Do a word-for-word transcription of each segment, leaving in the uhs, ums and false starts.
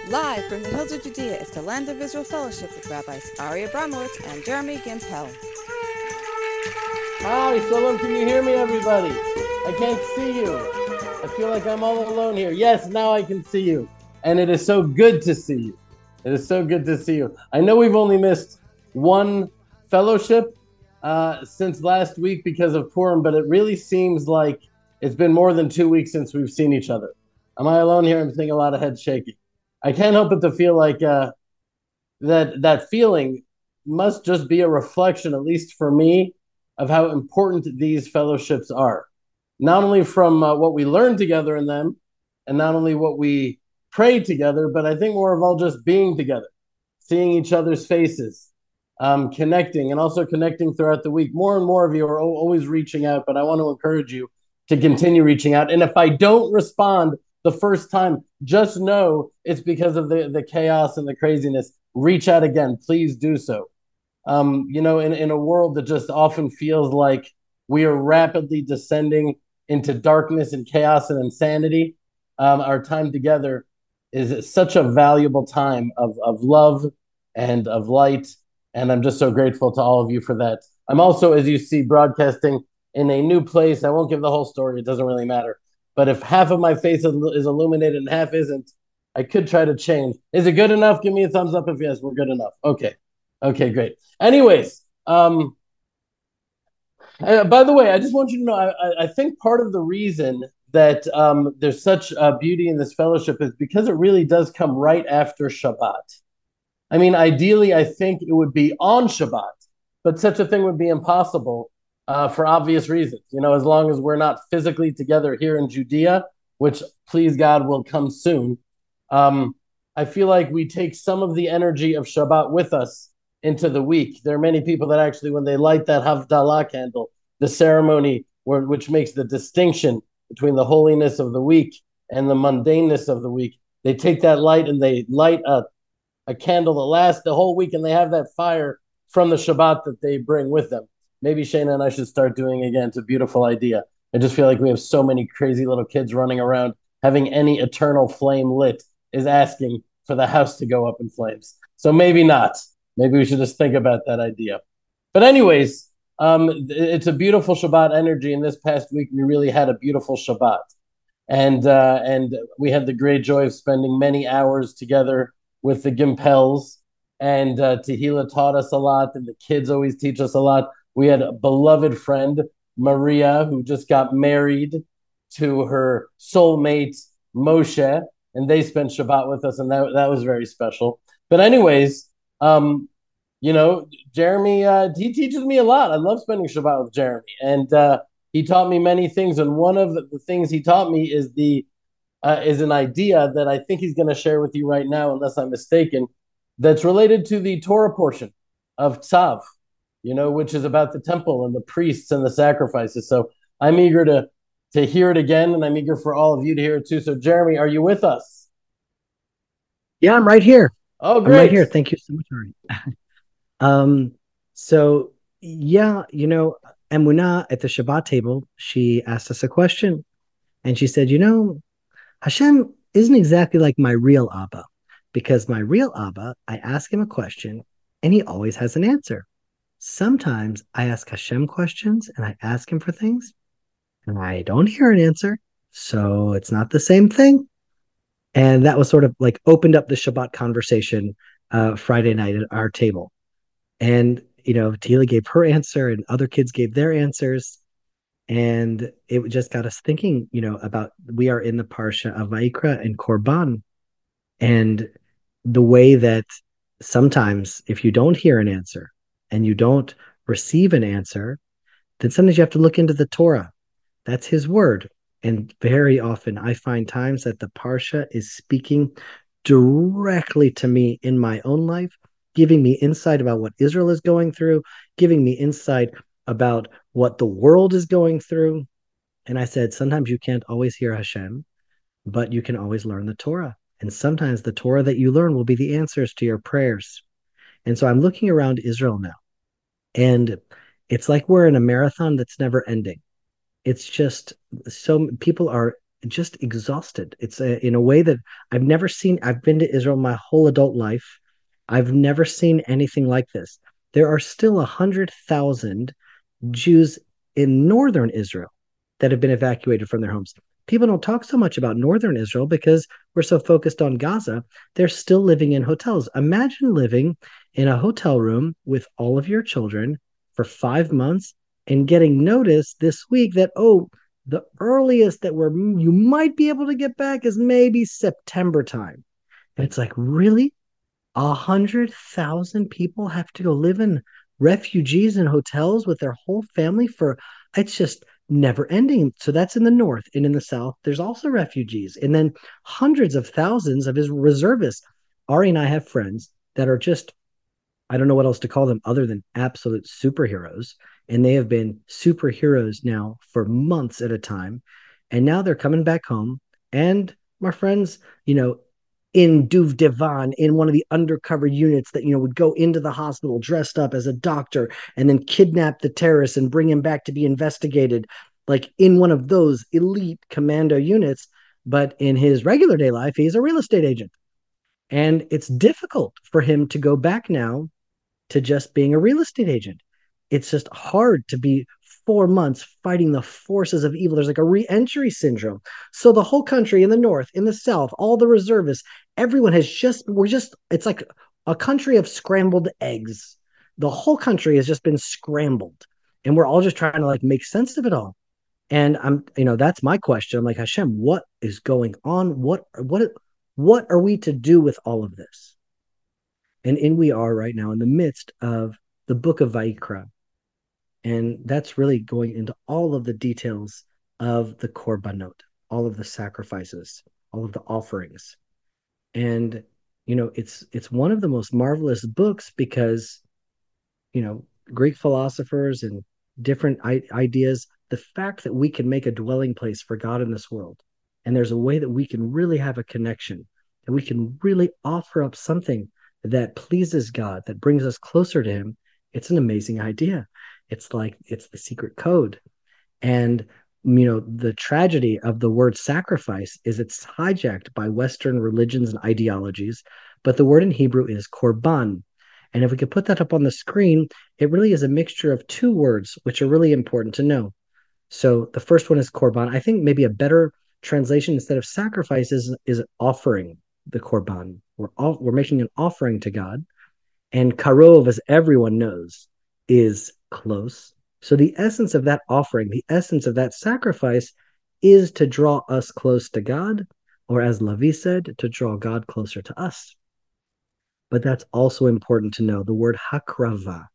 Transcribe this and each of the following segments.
Live from the hills of Judea is the Land of Israel Fellowship with Rabbis Ari Abramowitz and Jeremy Gimpel. Hi, Solom, can you hear me, everybody? I can't see you. I feel like I'm all alone here. Yes, now I can see you. And it is so good to see you. It is so good to see you. I know we've only missed one fellowship uh, since last week because of Purim, but it really seems like it's been more than two weeks since we've seen each other. Am I alone here? I'm seeing a lot of head shaking. I can't help but to feel like uh, that that feeling must just be a reflection, at least for me, of how important these fellowships are. Not only from uh, what we learn together in them, and not only what we pray together, but I think more of all just being together, seeing each other's faces, um, connecting, and also connecting throughout the week. More and more of you are always reaching out, but I want to encourage you to continue reaching out. And if I don't respond the first time, just know it's because of the, the chaos and the craziness. Reach out again. Please do so. Um, you know, in, in a world that just often feels like we are rapidly descending into darkness and chaos and insanity, um, our time together is such a valuable time of, of love and of light. And I'm just so grateful to all of you for that. I'm also, as you see, broadcasting in a new place. I won't give the whole story. It doesn't really matter. But if half of my face is illuminated and half isn't, I could try to change. Is it good enough? Give me a thumbs up if yes, we're good enough. Okay. Okay, great. Anyways, um, uh, by the way, I just want you to know, I, I think part of the reason that um, there's such uh, beauty in this fellowship is because it really does come right after Shabbat. I mean, ideally, I think it would be on Shabbat, but such a thing would be impossible uh, for obvious reasons. You know, as long as we're not physically together here in Judea, which, please God, will come soon, um, I feel like we take some of the energy of Shabbat with us into the week. There are many people that actually, when they light that Havdalah candle, the ceremony where, which makes the distinction between the holiness of the week and the mundaneness of the week, they take that light and they light a, a candle that lasts the whole week, and they have that fire from the Shabbat that they bring with them. Maybe Shayna and I should start doing again. It's a beautiful idea. I just feel like we have so many crazy little kids running around. Having any eternal flame lit is asking for the house to go up in flames. So maybe not. Maybe we should just think about that idea. But anyways, um, it's a beautiful Shabbat energy. And this past week, we really had a beautiful Shabbat. And uh, and we had the great joy of spending many hours together with the Gimpels. And uh, Tehillah taught us a lot, and the kids always teach us a lot. We had a beloved friend, Maria, who just got married to her soulmate, Moshe, and they spent Shabbat with us, and that, that was very special. But anyways, um, you know, Jeremy, uh, he teaches me a lot. I love spending Shabbat with Jeremy, and uh, he taught me many things. And one of the things he taught me is the uh, is an idea that I think he's going to share with you right now, unless I'm mistaken, that's related to the Torah portion of Tzav, you know, which is about the temple and the priests and the sacrifices. So I'm eager to to hear it again, and I'm eager for all of you to hear it too. So, Jeremy, are you with us? Yeah, I'm right here. Oh, I'm right great. here. Thank you so much, Ari. Um, so yeah, you know, Emunah at the Shabbat table, she asked us a question, and she said, you know, Hashem isn't exactly like my real Abba, because my real Abba, I ask him a question, and he always has an answer. Sometimes I ask Hashem questions, and I ask him for things, and I don't hear an answer, so it's not the same thing. And that was sort of like opened up the Shabbat conversation uh, Friday night at our table. And, you know, Tila gave her answer and other kids gave their answers. And it just got us thinking, you know, about we are in the Parsha of Vayikra and Korban. And the way that sometimes if you don't hear an answer and you don't receive an answer, then sometimes you have to look into the Torah. That's his word. And very often I find times that the Parsha is speaking directly to me in my own life, giving me insight about what Israel is going through, giving me insight about what the world is going through. And I said, sometimes you can't always hear Hashem, but you can always learn the Torah. And sometimes the Torah that you learn will be the answers to your prayers. And so I'm looking around Israel now, and it's like we're in a marathon that's never ending. It's just so people are just exhausted. It's a, in a way that I've never seen. I've been to Israel my whole adult life. I've never seen anything like this. There are still a hundred thousand Jews in northern Israel that have been evacuated from their homes. People don't talk so much about northern Israel because we're so focused on Gaza. They're still living in hotels. Imagine living in a hotel room with all of your children for five months and getting notice this week that, oh, the earliest that we're you might be able to get back is maybe September time. And it's like, really? A hundred thousand people have to go live in refugees in hotels with their whole family for it's just never ending. So that's in the north. And in the south, there's also refugees. And then hundreds of thousands of his reservists. Ari and I have friends that are just, I don't know what else to call them other than absolute superheroes. And they have been superheroes now for months at a time. And now they're coming back home. And my friends, you know, in Duvdevan, in one of the undercover units that, you know, would go into the hospital dressed up as a doctor and then kidnap the terrorists and bring him back to be investigated, like in one of those elite commando units. But in his regular day life, he's a real estate agent. And it's difficult for him to go back now to just being a real estate agent. It's just hard to be four months fighting the forces of evil. There's like a re-entry syndrome. So the whole country in the north, in the south, all the reservists, everyone has just, we're just, it's like a country of scrambled eggs. The whole country has just been scrambled. And we're all just trying to like make sense of it all. And I'm, you know, that's my question. I'm like, Hashem, what is going on? What, what, what are we to do with all of this? And in we are right now in the midst of the book of Vayikra. And that's really going into all of the details of the korbanot, all of the sacrifices, all of the offerings. And, you know, it's it's one of the most marvelous books because, you know, Greek philosophers and different I- ideas, the fact that we can make a dwelling place for God in this world. And there's a way that we can really have a connection and we can really offer up something that pleases God, that brings us closer to him. It's an amazing idea. It's like it's the secret code. And, you know, the tragedy of the word sacrifice is it's hijacked by Western religions and ideologies. But the word in Hebrew is korban. And if we could put that up on the screen, it really is a mixture of two words, which are really important to know. So the first one is korban. I think maybe a better translation instead of sacrifice is, is offering the korban. We're, all, we're making an offering to God. And karov, as everyone knows, is close. So the essence of that offering, the essence of that sacrifice is to draw us close to God, or as Lavi said, to draw God closer to us. But that's also important to know the word hakrava.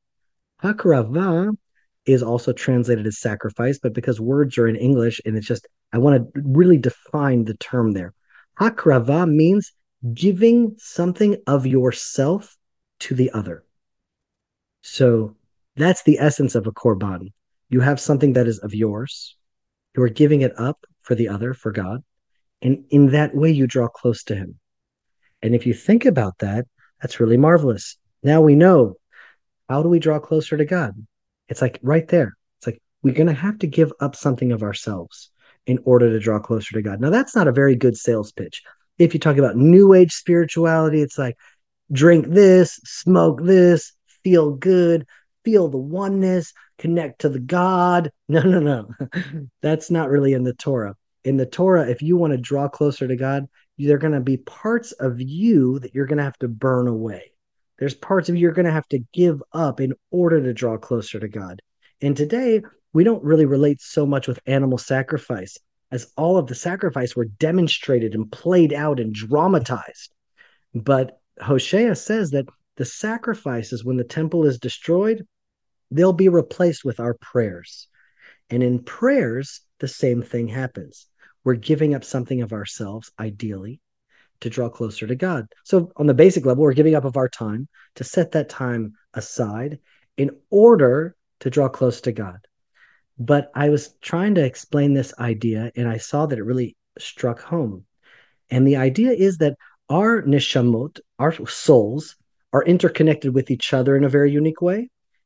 Hakrava is also translated as sacrifice, but because words are in English and it's just, I want to really define the term there. Hakrava means giving something of yourself to the other. So that's the essence of a korban. You have something that is of yours. You are giving it up for the other, for God. And in that way, you draw close to him. And if you think about that, that's really marvelous. Now we know, how do we draw closer to God? It's like right there. It's like we're going to have to give up something of ourselves in order to draw closer to God. Now, that's not a very good sales pitch. If you talk about new age spirituality, it's like drink this, smoke this, feel good, feel the oneness, connect to the God. No, no, no. That's not really in the Torah. In the Torah, if you want to draw closer to God, there are going to be parts of you that you're going to have to burn away. There's parts of you you're going to have to give up in order to draw closer to God. And today, we don't really relate so much with animal sacrifice, as all of the sacrifice were demonstrated and played out and dramatized. But Hosea says that the sacrifices, when the temple is destroyed, they'll be replaced with our prayers. And in prayers, the same thing happens. We're giving up something of ourselves, ideally, to draw closer to God. So on the basic level, we're giving up of our time to set that time aside in order to draw close to God. But I was trying to explain this idea, and I saw that it really struck home. And the idea is that our neshamot, our souls, are interconnected with each other in a very unique way.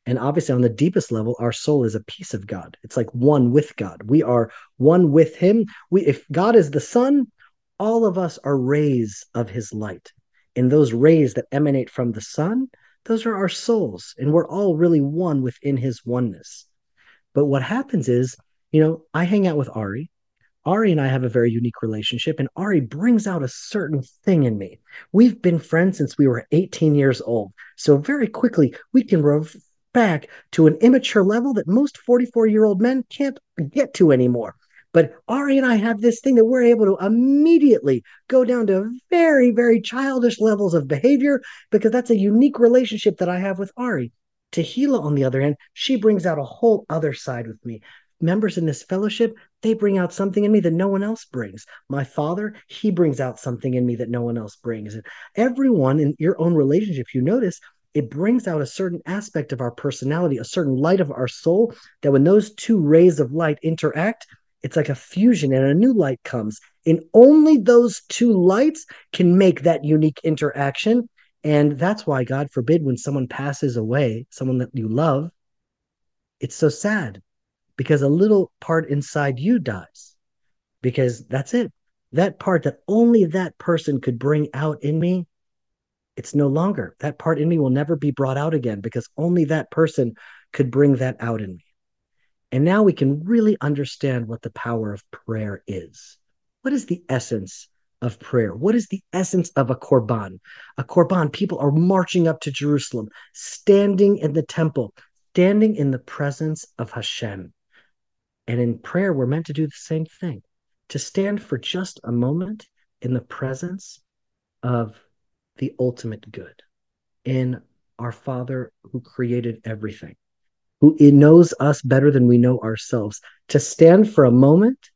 And obviously, on the deepest level, our soul is a piece of God. It's like one with God. We are one with Him. We, if God is the sun, all of us are rays of His light. And those rays that emanate from the sun, those are our souls. And we're all really one within His oneness. But what happens is, you know, I hang out with Ari. Ari and I have a very unique relationship, and Ari brings out a certain thing in me. We've been friends since we were eighteen years old. So very quickly, we can rev back to an immature level that most forty-four year old men can't get to anymore. But Ari and I have this thing that we're able to immediately go down to very, very childish levels of behavior because that's a unique relationship that I have with Ari. Tehillah, on the other hand, she brings out a whole other side with me. Members in this fellowship, they bring out something in me that no one else brings. My father, he brings out something in me that no one else brings. And everyone in your own relationship, you notice, it brings out a certain aspect of our personality, a certain light of our soul, that when those two rays of light interact, it's like a fusion and a new light comes. And only those two lights can make that unique interaction. And that's why, God forbid, when someone passes away, someone that you love, it's so sad because a little part inside you dies. Because that's it. That part that only that person could bring out in me, it's no longer. That part in me will never be brought out again because only that person could bring that out in me. And now we can really understand what the power of prayer is. What is the essence of prayer? What is the essence of a korban? A korban, people are marching up to Jerusalem, standing in the temple, standing in the presence of Hashem. And in prayer, we're meant to do the same thing, to stand for just a moment in the presence of the ultimate good, in our Father who created everything, who knows us better than we know ourselves, to stand for a moment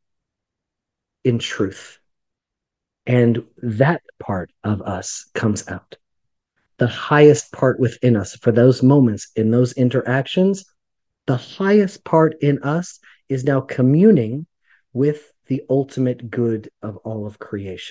in truth. And that part of us comes out. The highest part within us for those moments, in those interactions, the highest part in us is now communing with the ultimate good of all of creation.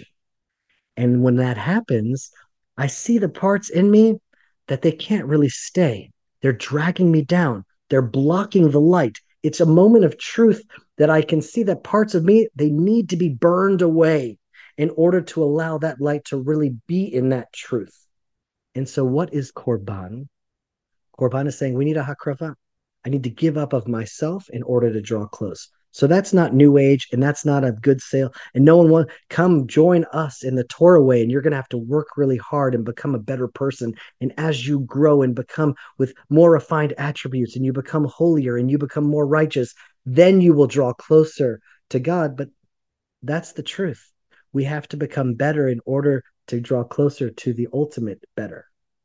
And when that happens, I see the parts in me that they can't really stay. They're dragging me down. They're blocking the light. It's a moment of truth that I can see that parts of me, they need to be burned away in order to allow that light to really be in that truth. And so what is Korban? Korban is saying we need a hakrava. I need to give up of myself in order to draw close. So that's not new age, and that's not a good sale. And no one wants, come join us in the Torah way, and you're going to have to work really hard and become a better person. And as you grow and become with more refined attributes, and you become holier and you become more righteous, then you will draw closer to God. But that's the truth. We have to become better in order to draw closer to the ultimate better.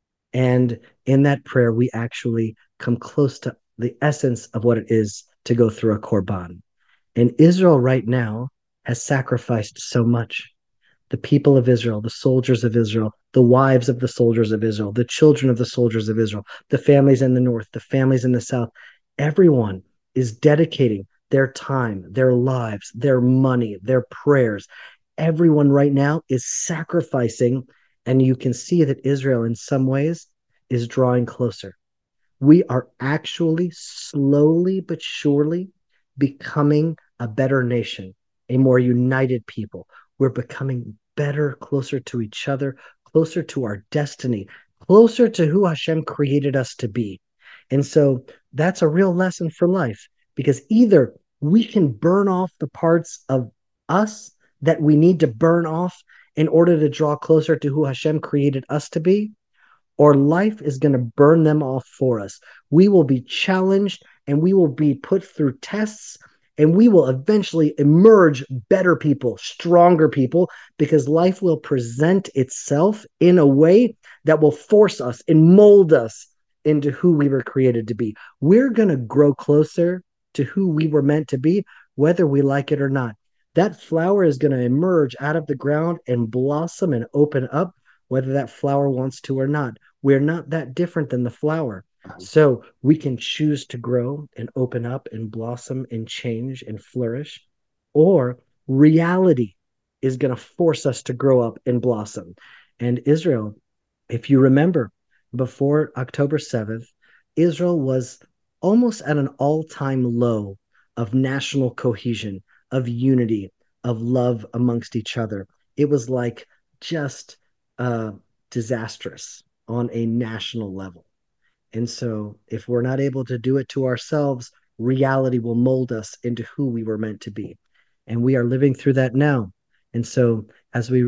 And in that prayer, we actually come close to the essence of what it is to go through a korban. And Israel right now has sacrificed so much. The people of Israel, the soldiers of Israel, the wives of the soldiers of Israel, the children of the soldiers of Israel, the families in the north, the families in the south, everyone is dedicating their time, their lives, their money, their prayers. Everyone right now is sacrificing, and you can see that Israel in some ways is drawing closer. We are actually slowly but surely becoming a better nation, a more united people. We're becoming better, closer to each other, closer to our destiny, closer to who Hashem created us to be. And so that's a real lesson for life, because either we can burn off the parts of us that we need to burn off in order to draw closer to who Hashem created us to be, or life is going to burn them off for us. We will be challenged and we will be put through tests, and we will eventually emerge better people, stronger people, because life will present itself in a way that will force us and mold us into who we were created to be. We're going to grow closer to who we were meant to be, whether we like it or not. That flower is going to emerge out of the ground and blossom and open up, whether that flower wants to or not. We're not that different than the flower. So we can choose to grow and open up and blossom and change and flourish, or reality is going to force us to grow up and blossom. And Israel, if you remember, before October seventh, Israel was almost at an all-time low of national cohesion, of unity, of love amongst each other. It was like just uh, disastrous on a national level. And so, if we're not able to do it to ourselves, reality will mold us into who we were meant to be. And we are living through that now. And so, as we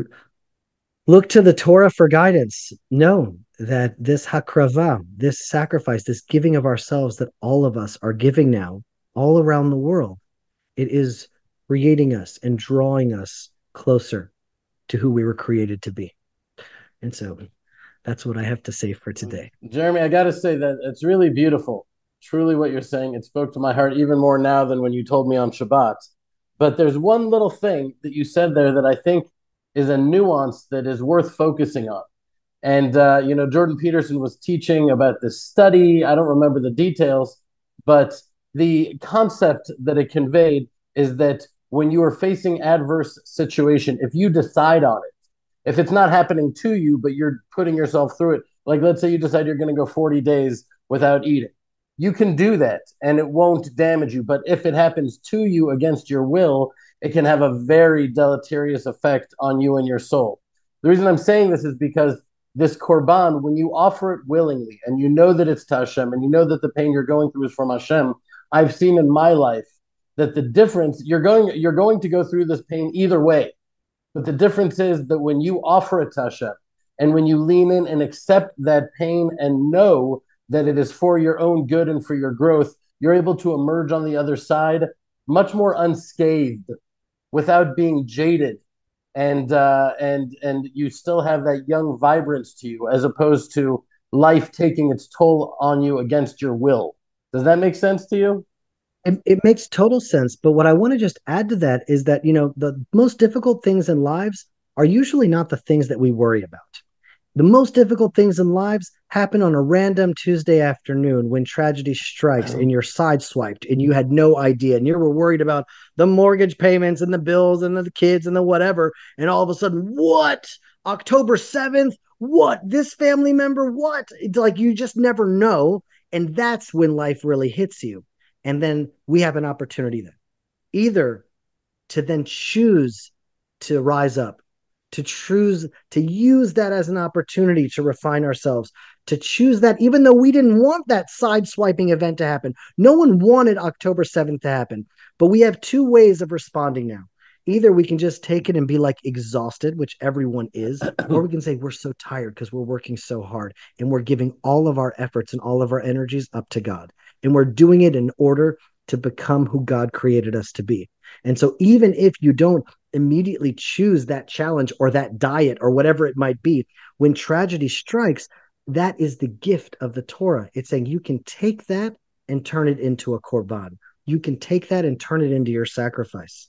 look to the Torah for guidance, know that this hakrava, this sacrifice, this giving of ourselves that all of us are giving now, all around the world, it is creating us and drawing us closer to who we were created to be. And so that's what I have to say for today. Jeremy, I got to say that it's really beautiful. Truly what you're saying. It spoke to my heart even more now than when you told me on Shabbat. But there's one little thing that you said there that I think is a nuance that is worth focusing on. And, uh, you know, Jordan Peterson was teaching about this study. I don't remember the details, but the concept that it conveyed is that when you are facing adverse situation, if you decide on it, if it's not happening to you, but you're putting yourself through it, like let's say you decide you're going to go forty days without eating, you can do that and it won't damage you. But if it happens to you against your will, it can have a very deleterious effect on you and your soul. The reason I'm saying this is because this korban, when you offer it willingly and you know that it's to Hashem and you know that the pain you're going through is from Hashem, I've seen in my life that the difference, you're going, you're going to go through this pain either way. But the difference is that when you offer it to Hashem and when you lean in and accept that pain and know that it is for your own good and for your growth, you're able to emerge on the other side much more unscathed, without being jaded, and uh, and and you still have that young vibrance to you, as opposed to life taking its toll on you against your will. Does that make sense to you? It, it makes total sense. But what I want to just add to that is that, you know, the most difficult things in lives are usually not the things that we worry about. The most difficult things in lives happen on a random Tuesday afternoon when tragedy strikes and you're sideswiped and you had no idea and you were worried about the mortgage payments and the bills and the kids and the whatever. And all of a sudden, what? October seventh? What? This family member? What? It's like you just never know. And that's when life really hits you. And then we have an opportunity then, either to then choose to rise up, to choose to use that as an opportunity to refine ourselves, to choose that even though we didn't want that side swiping event to happen. No one wanted October seventh to happen, but we have two ways of responding now. Either we can just take it and be like exhausted, which everyone is, or we can say we're so tired because we're working so hard and we're giving all of our efforts and all of our energies up to God. And we're doing it in order to become who God created us to be. And so even if you don't immediately choose that challenge or that diet or whatever it might be, when tragedy strikes, that is the gift of the Torah. It's saying you can take that and turn it into a korban. You can take that and turn it into your sacrifice.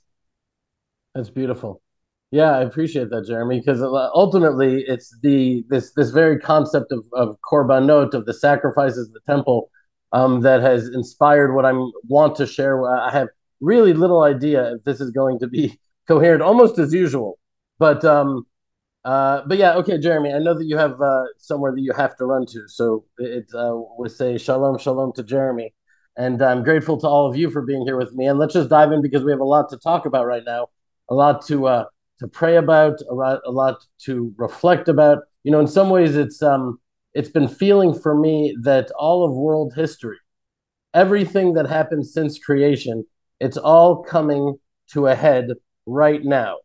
That's beautiful. Yeah, I appreciate that, Jeremy, because ultimately it's the this this very concept of, of korbanot, of the sacrifices of the temple, um, that has inspired what I want to share. I have really little idea if this is going to be coherent, almost as usual. But um, uh, but yeah, okay, Jeremy, I know that you have uh, somewhere that you have to run to, so it uh, we say shalom, shalom to Jeremy, and I'm grateful to all of you for being here with me. And let's just dive in because we have a lot to talk about right now, a lot to uh, to pray about, a lot, a lot to reflect about. You know, in some ways, it's um, it's been feeling for me that all of world history, everything that happened since creation, it's all coming to a head right now.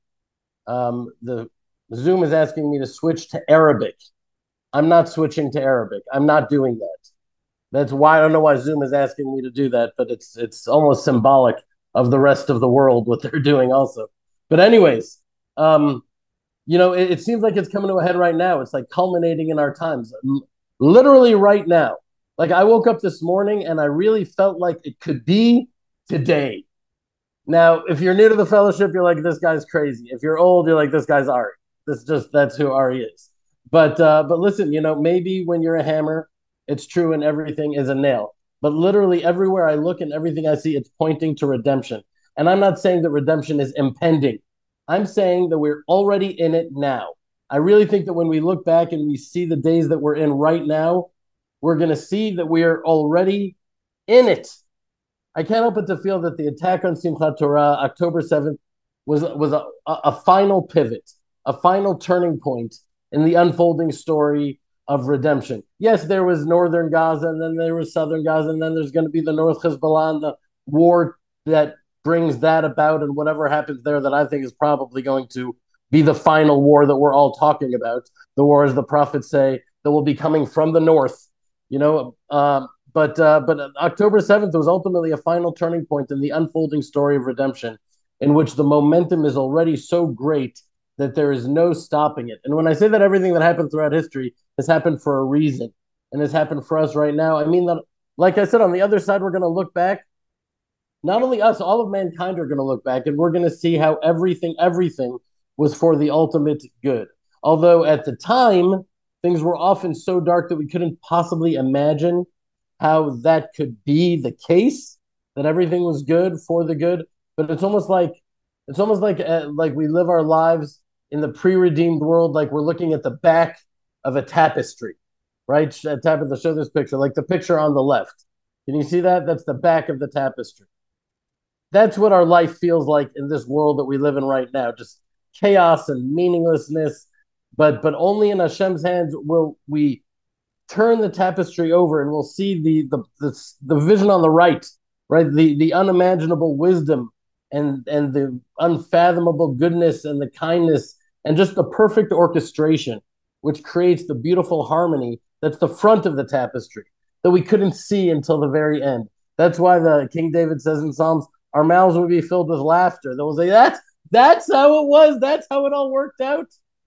Um, the Zoom is asking me to switch to Arabic. I'm not switching to Arabic. I'm not doing that. That's why I don't know why Zoom is asking me to do that, but it's it's almost symbolic of the rest of the world, what they're doing also. But anyways, um, you know, it, it seems like it's coming to a head right now. It's like culminating in our times, L- literally right now. Like I woke up this morning and I really felt like it could be today. Now, if you're new to the fellowship, you're like, this guy's crazy. If you're old, you're like, this guy's Ari. This just, that's who Ari is. But, uh, but listen, you know, maybe when you're a hammer, it's true and everything is a nail. But literally everywhere I look and everything I see, it's pointing to redemption. And I'm not saying that redemption is impending. I'm saying that we're already in it now. I really think that when we look back and we see the days that we're in right now, we're going to see that we are already in it. I can't help but to feel that the attack on Simchat Torah, October seventh, was, was a, a final pivot, a final turning point in the unfolding story of redemption. Yes, there was northern Gaza, and then there was southern Gaza, and then there's going to be the North Hezbollah and the war that brings that about, and whatever happens there that I think is probably going to be the final war that we're all talking about. The war, as the prophets say, that will be coming from the north. You know, um, but uh, but October seventh was ultimately a final turning point in the unfolding story of redemption, in which the momentum is already so great that there is no stopping it. And when I say that everything that happened throughout history has happened for a reason and has happened for us right now, I mean that, like I said, on the other side, we're going to look back. Not only us, all of mankind are going to look back, and we're going to see how everything, everything was for the ultimate good. Although at the time, things were often so dark that we couldn't possibly imagine how that could be the case, that everything was good for the good. But it's almost like it's almost like uh, like we live our lives in the pre-redeemed world, like we're looking at the back of a tapestry, right? Tap at the show this picture, like the picture on the left. Can you see that? That's the back of the tapestry. That's what our life feels like in this world that we live in right now, just chaos and meaninglessness. But but only in Hashem's hands will we turn the tapestry over, and we'll see the the the, the vision on the right, right? The the unimaginable wisdom and and the unfathomable goodness and the kindness and just the perfect orchestration, which creates the beautiful harmony that's the front of the tapestry that we couldn't see until the very end. That's why the King David says in Psalms, our mouths will be filled with laughter. They will say, that's that's how it was. That's how it all worked out.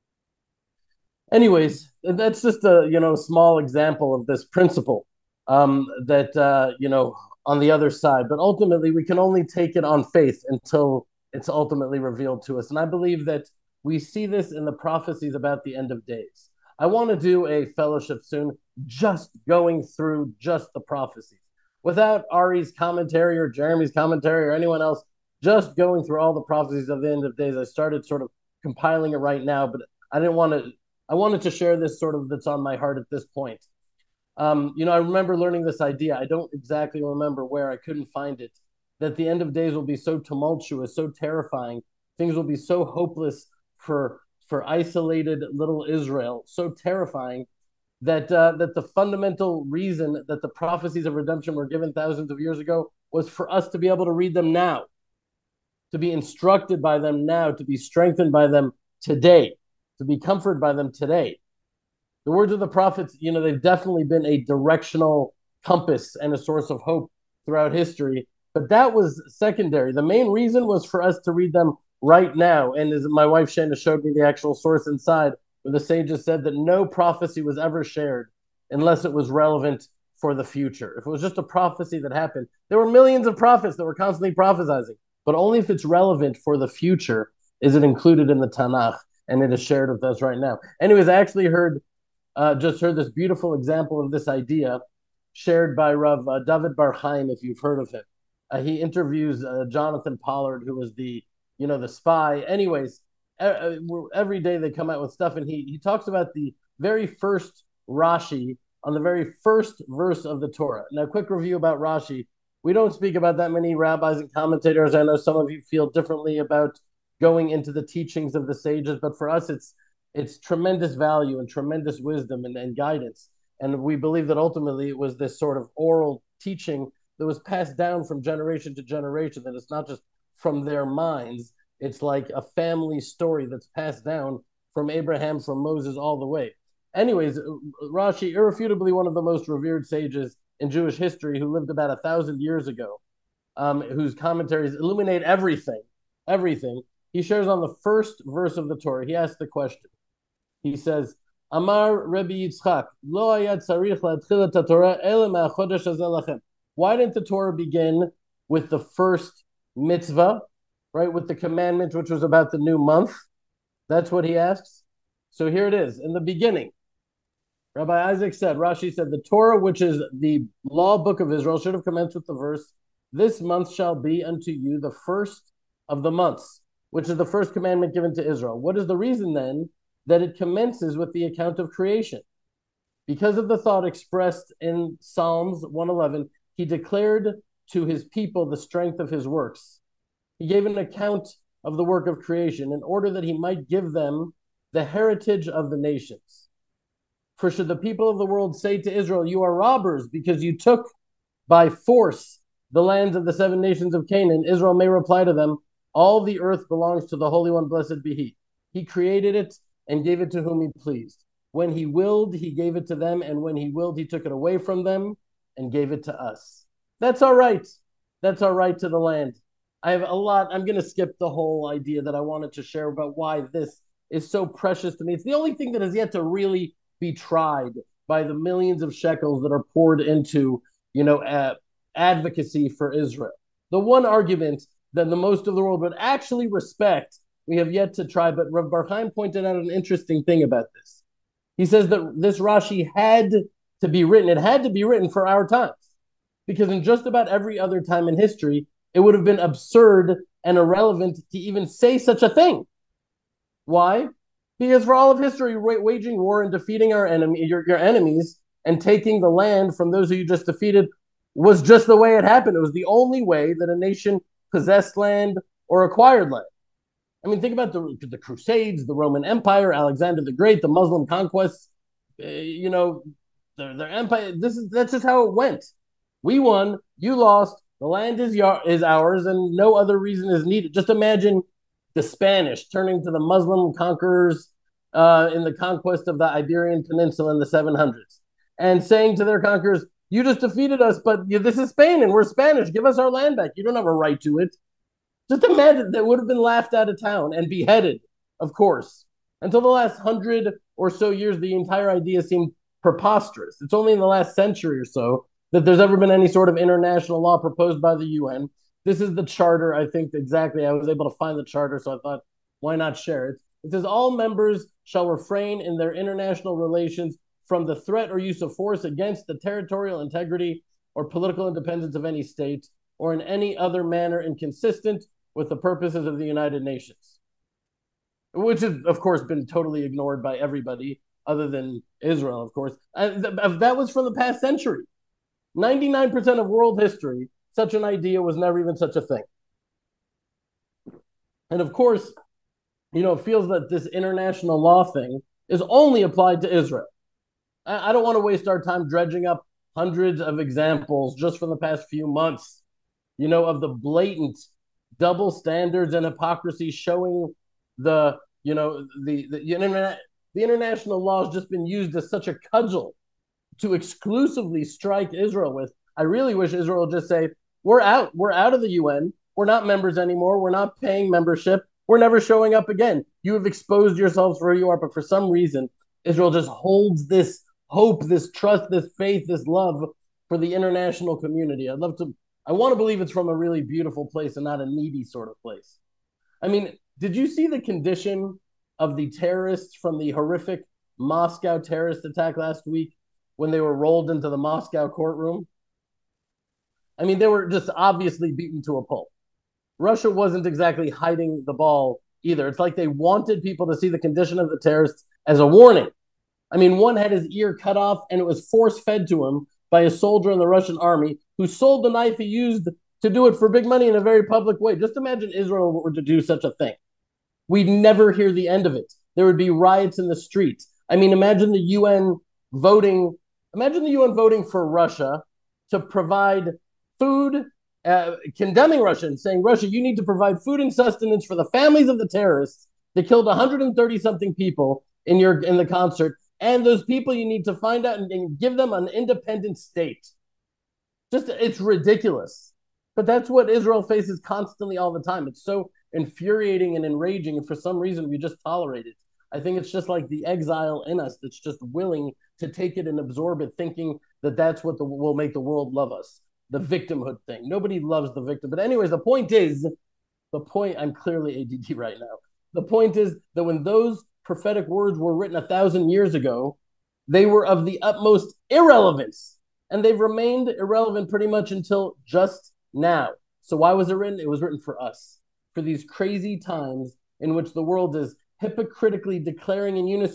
Anyways, that's just a you know small example of this principle um, that uh, you know on the other side. But ultimately, we can only take it on faith until it's ultimately revealed to us. And I believe that we see this in the prophecies about the end of days. I want to do a fellowship soon, just going through just the prophecies, without Ari's commentary or Jeremy's commentary or anyone else, just going through all the prophecies of the end of days. I started sort of compiling it right now, but I didn't want to. I wanted to share this sort of that's on my heart at this point. Um, you know, I remember learning this idea. I don't exactly remember where. I couldn't find it. That the end of days will be so tumultuous, so terrifying. Things will be so hopeless for for isolated little Israel, so terrifying that uh, that the fundamental reason that the prophecies of redemption were given thousands of years ago was for us to be able to read them now, to be instructed by them now, to be strengthened by them today, to be comforted by them today. The words of the prophets, you know, they've definitely been a directional compass and a source of hope throughout history, but that was secondary. The main reason was for us to read them right now. And as my wife Shana showed me the actual source inside, where the sages said that no prophecy was ever shared unless it was relevant for the future. If it was just a prophecy that happened, there were millions of prophets that were constantly prophesying, but only if it's relevant for the future is it included in the Tanakh, and it is shared with us right now. Anyways, I actually heard, uh, just heard this beautiful example of this idea shared by Rav uh, David Bar Chaim, if you've heard of him. Uh, he interviews uh, Jonathan Pollard, who was the, you know, the spy. Anyways, every day they come out with stuff, and he he talks about the very first Rashi on the very first verse of the Torah. Now, quick review about Rashi. We don't speak about that many rabbis and commentators. I know some of you feel differently about going into the teachings of the sages, but for us, it's it's tremendous value and tremendous wisdom and, and guidance. And we believe that ultimately it was this sort of oral teaching that was passed down from generation to generation, that it's not just from their minds. It's like a family story that's passed down from Abraham, from Moses, all the way. Anyways, Rashi, irrefutably one of the most revered sages in Jewish history, who lived about a thousand years ago, um, whose commentaries illuminate everything, everything. He shares on the first verse of the Torah. He asks the question. He says, Amar Rebbe Yitzchak, Lo hayat tzarich latchil et Torah ele ma'achodesh hazeh lachem. Why didn't the Torah begin with the first mitzvah, right, with the commandment, which was about the new month? That's what he asks. So here it is. In the beginning, Rabbi Isaac said, Rashi said, the Torah, which is the law book of Israel, should have commenced with the verse, this month shall be unto you the first of the months, which is the first commandment given to Israel. What is the reason then that it commences with the account of creation? Because of the thought expressed in Psalms one eleven, he declared to his people the strength of his works. He gave an account of the work of creation in order that he might give them the heritage of the nations. For should the people of the world say to Israel, you are robbers because you took by force the lands of the seven nations of Canaan, Israel may reply to them, all the earth belongs to the Holy One, blessed be he. He created it and gave it to whom he pleased. When he willed, he gave it to them, and when he willed, he took it away from them and gave it to us. That's our right. That's our right to the land. I have a lot. I'm going to skip the whole idea that I wanted to share about why this is so precious to me. It's the only thing that has yet to really be tried by the millions of shekels that are poured into, you know, uh, advocacy for Israel. The one argument that the most of the world would actually respect, we have yet to try, but Rav Bar Chaim pointed out an interesting thing about this. He says that this Rashi had to be written. It had to be written for our times, because in just about every other time in history, it would have been absurd and irrelevant to even say such a thing. Why? Because for all of history, waging war and defeating our enemy, your, your enemies, and taking the land from those who you just defeated was just the way it happened. It was the only way that a nation possessed land or acquired land. I mean, think about the, the Crusades, the Roman Empire, Alexander the Great, the Muslim conquests, uh, you know, their, their empire. This is That's just how it went. We won, you lost, the land is, your, is ours, and no other reason is needed. Just imagine the Spanish turning to the Muslim conquerors uh, in the conquest of the Iberian Peninsula in the seven hundreds and saying to their conquerors, you just defeated us, but you, this is Spain and we're Spanish. Give us our land back. You don't have a right to it. Just imagine, that would have been laughed out of town and beheaded, of course. Until the last hundred or so years, the entire idea seemed preposterous. It's only in the last century or so that there's ever been any sort of international law proposed by the U N. This is the charter, I think, exactly. I was able to find the charter, so I thought, why not share it? It says, all members shall refrain in their international relations from the threat or use of force against the territorial integrity or political independence of any state, or in any other manner inconsistent with the purposes of the United Nations. Which has, of course, been totally ignored by everybody other than Israel, of course. And th- that was from the past century. ninety-nine percent of world history, such an idea was never even such a thing. And of course, you know, it feels that this international law thing is only applied to Israel. I, I don't want to waste our time dredging up hundreds of examples just from the past few months, you know, of the blatant double standards and hypocrisy showing the, you know, the, the, internet, the international law has just been used as such a cudgel to exclusively strike Israel with. I really wish Israel would just say, we're out. We're out of the U N. We're not members anymore. We're not paying membership. We're never showing up again. You have exposed yourselves for who you are, but for some reason, Israel just holds this hope, this trust, this faith, this love for the international community. I'd love to, I want to believe it's from a really beautiful place and not a needy sort of place. I mean, did you see the condition of the terrorists from the horrific Moscow terrorist attack last week when they were rolled into the Moscow courtroom? I mean, they were just obviously beaten to a pulp. Russia wasn't exactly hiding the ball either. It's like they wanted people to see the condition of the terrorists as a warning. I mean, one had his ear cut off and it was force-fed to him by a soldier in the Russian army who sold the knife he used to do it for big money in a very public way. Just imagine Israel were to do such a thing. We'd never hear the end of it. There would be riots in the streets. I mean, imagine the U N voting, imagine the U N voting for Russia to provide food, uh, condemning Russia and saying, Russia, you need to provide food and sustenance for the families of the terrorists that killed one hundred thirty something people in your in the concert. And those people you need to find out and, and give them an independent state. Just, it's ridiculous. But that's what Israel faces constantly all the time. It's so infuriating and enraging. And for some reason, we just tolerate it. I think it's just like the exile in us that's just willing to take it and absorb it, thinking that that's what the, will make the world love us. The victimhood thing. Nobody loves the victim. But anyways, the point is, the point, I'm clearly A D D right now. The point is that when those prophetic words were written a thousand years ago, they were of the utmost irrelevance. And they've remained irrelevant pretty much until just now. So why was it written? It was written for us, for these crazy times in which the world is hypocritically declaring in unison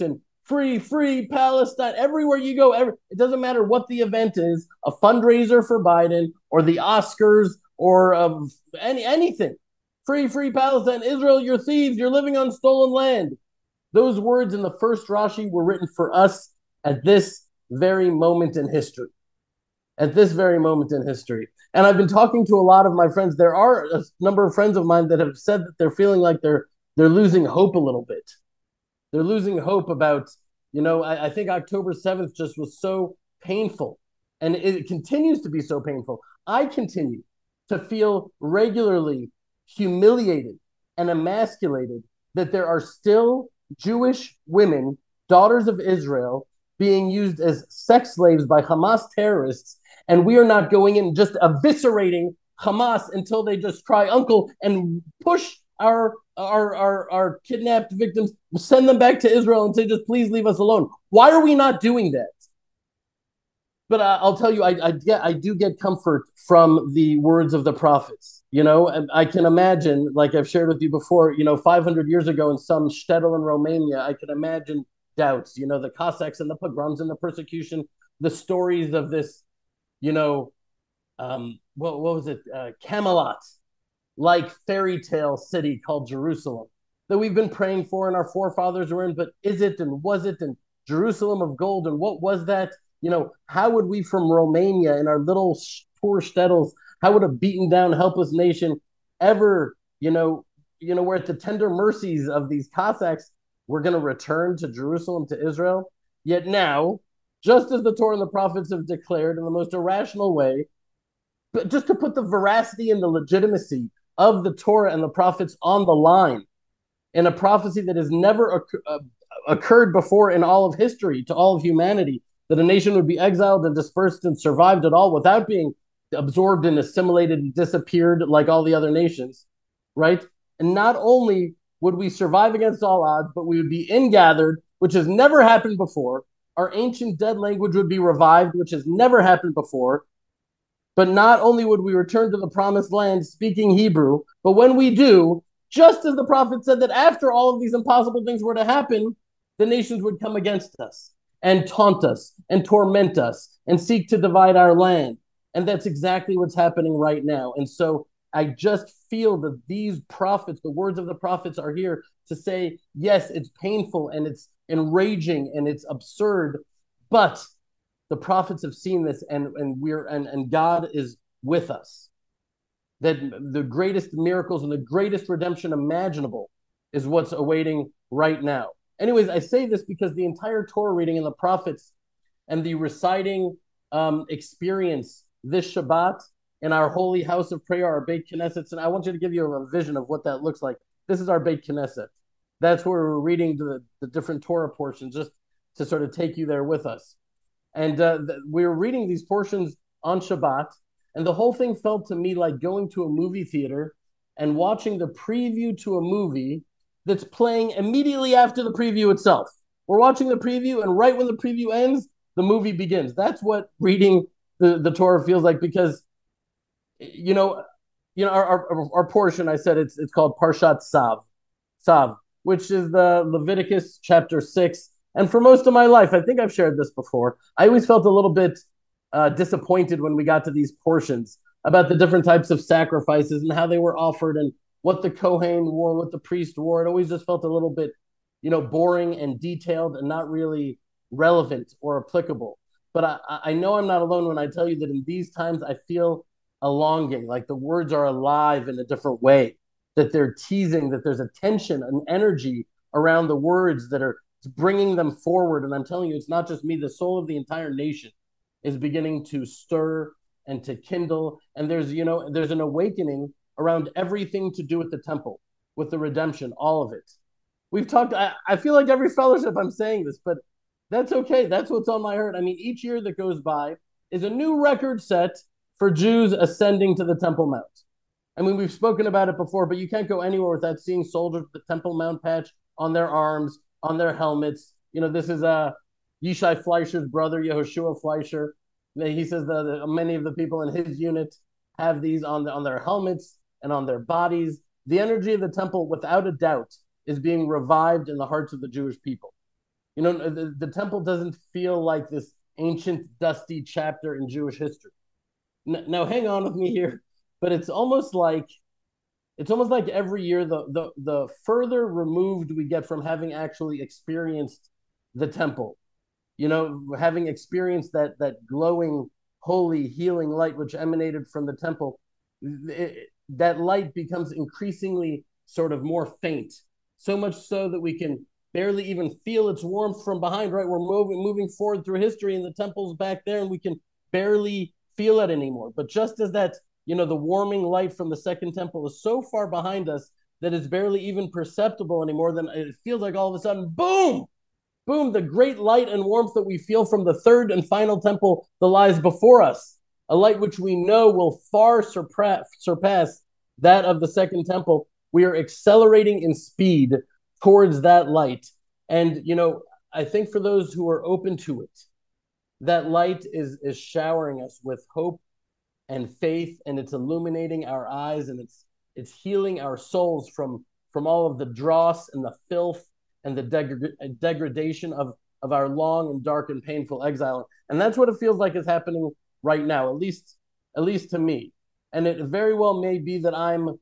free, free Palestine. Everywhere you go, every, it doesn't matter what the event is, a fundraiser for Biden or the Oscars or uh, any anything. Free, free Palestine. Israel, you're thieves. You're living on stolen land. Those words in the first Rashi were written for us at this very moment in history. At this very moment in history. And I've been talking to a lot of my friends. There are a number of friends of mine that have said that they're feeling like they're they're losing hope a little bit. They're losing hope about, you know, I, I think October seventh just was so painful. And it continues to be so painful. I continue to feel regularly humiliated and emasculated that there are still Jewish women, daughters of Israel, being used as sex slaves by Hamas terrorists, and we are not going in just eviscerating Hamas until they just cry uncle and push our our our, our kidnapped victims, send them back to Israel and say, just please leave us alone. Why are we not doing that? But I, I'll tell you, I, I get I do get comfort from the words of the prophets. You know, and I can imagine, like I've shared with you before, you know, five hundred years ago in some shtetl in Romania, I can imagine doubts, you know, the Cossacks and the pogroms and the persecution, the stories of this, you know, um, what, what was it, uh, Camelot, like fairy tale city called Jerusalem that we've been praying for and our forefathers were in, but is it and was it, and Jerusalem of gold, and what was that? You know, how would we from Romania in our little poor shtetls, how would a beaten down, helpless nation ever, you know, you know, we're at the tender mercies of these Cossacks. We're going to return to Jerusalem, to Israel. Yet now, just as the Torah and the prophets have declared in the most irrational way, but just to put the veracity and the legitimacy of the Torah and the prophets on the line in a prophecy that has never occur- uh, occurred before in all of history to all of humanity, that a nation would be exiled and dispersed and survived at all without being absorbed and assimilated and disappeared like all the other nations, right? And not only would we survive against all odds, but we would be ingathered, which has never happened before. Our ancient dead language would be revived, which has never happened before. But not only would we return to the promised land speaking Hebrew, but when we do, just as the prophet said that after all of these impossible things were to happen, the nations would come against us and taunt us and torment us and seek to divide our land. And that's exactly what's happening right now. And so I just feel that these prophets, the words of the prophets are here to say, yes, it's painful and it's enraging and it's absurd, but the prophets have seen this, and, and we're and, and God is with us. That the greatest miracles and the greatest redemption imaginable is what's awaiting right now. Anyways, I say this because the entire Torah reading and the prophets and the reciting um, experience this Shabbat in our holy house of prayer, our Beit Knesset, and I want you to give you a vision of what that looks like. This is our Beit Knesset. That's where we're reading the, the different Torah portions, just to sort of take you there with us. And uh, th- we were reading these portions on Shabbat, and the whole thing felt to me like going to a movie theater and watching the preview to a movie that's playing immediately after the preview itself. We're watching the preview, and right when the preview ends, the movie begins. That's what reading the, the Torah feels like, because, you know, you know, our, our, our portion, I said it's it's called Parshat Tzav, Tzav, which is the Leviticus chapter six. And for most of my life, I think I've shared this before, I always felt a little bit uh, disappointed when we got to these portions about the different types of sacrifices and how they were offered and what the Kohen wore, what the priest wore. It always just felt a little bit, you know, boring and detailed and not really relevant or applicable. But I, I know I'm not alone when I tell you that in these times, I feel a longing, like the words are alive in a different way, that they're teasing, that there's a tension, an energy around the words that are bringing them forward. And I'm telling you, it's not just me, the soul of the entire nation is beginning to stir and to kindle. And there's, you know, there's an awakening around everything to do with the temple, with the redemption, all of it. We've talked, I, I feel like every fellowship I'm saying this, but that's okay. That's what's on my heart. I mean, each year that goes by is a new record set for Jews ascending to the Temple Mount. I mean, we've spoken about it before, but you can't go anywhere without seeing soldiers with the Temple Mount patch on their arms, on their helmets. You know, this is uh, Yishai Fleischer's brother, Yehoshua Fleischer. He says that many of the people in his unit have these on, the, on their helmets and on their bodies. The energy of the temple, without a doubt, is being revived in the hearts of the Jewish people. You know, the, the temple doesn't feel like this ancient, dusty chapter in Jewish history. N- now, hang on with me here, but it's almost like it's almost like every year the the the further removed we get from having actually experienced the temple, you know, having experienced that that glowing, holy, healing light which emanated from the temple, it, that light becomes increasingly sort of more faint, so much so that we can barely even feel its warmth from behind. Right, we're moving moving forward through history, and the temple's back there, and we can barely feel it anymore. But just as that, you know, the warming light from the second temple is so far behind us that it's barely even perceptible anymore, then it feels like all of a sudden, boom, boom, the great light and warmth that we feel from the third and final temple that lies before us, a light which we know will far surpass, surpass that of the second temple. We are accelerating in speed towards that light. And, you know, I think for those who are open to it, that light is, is showering us with hope and faith, and it's illuminating our eyes, and it's it's healing our souls from from all of the dross and the filth and the deg- degradation of of our long and dark and painful exile. And that's what it feels like is happening right now, at least at least to me. And it very well may be that i'm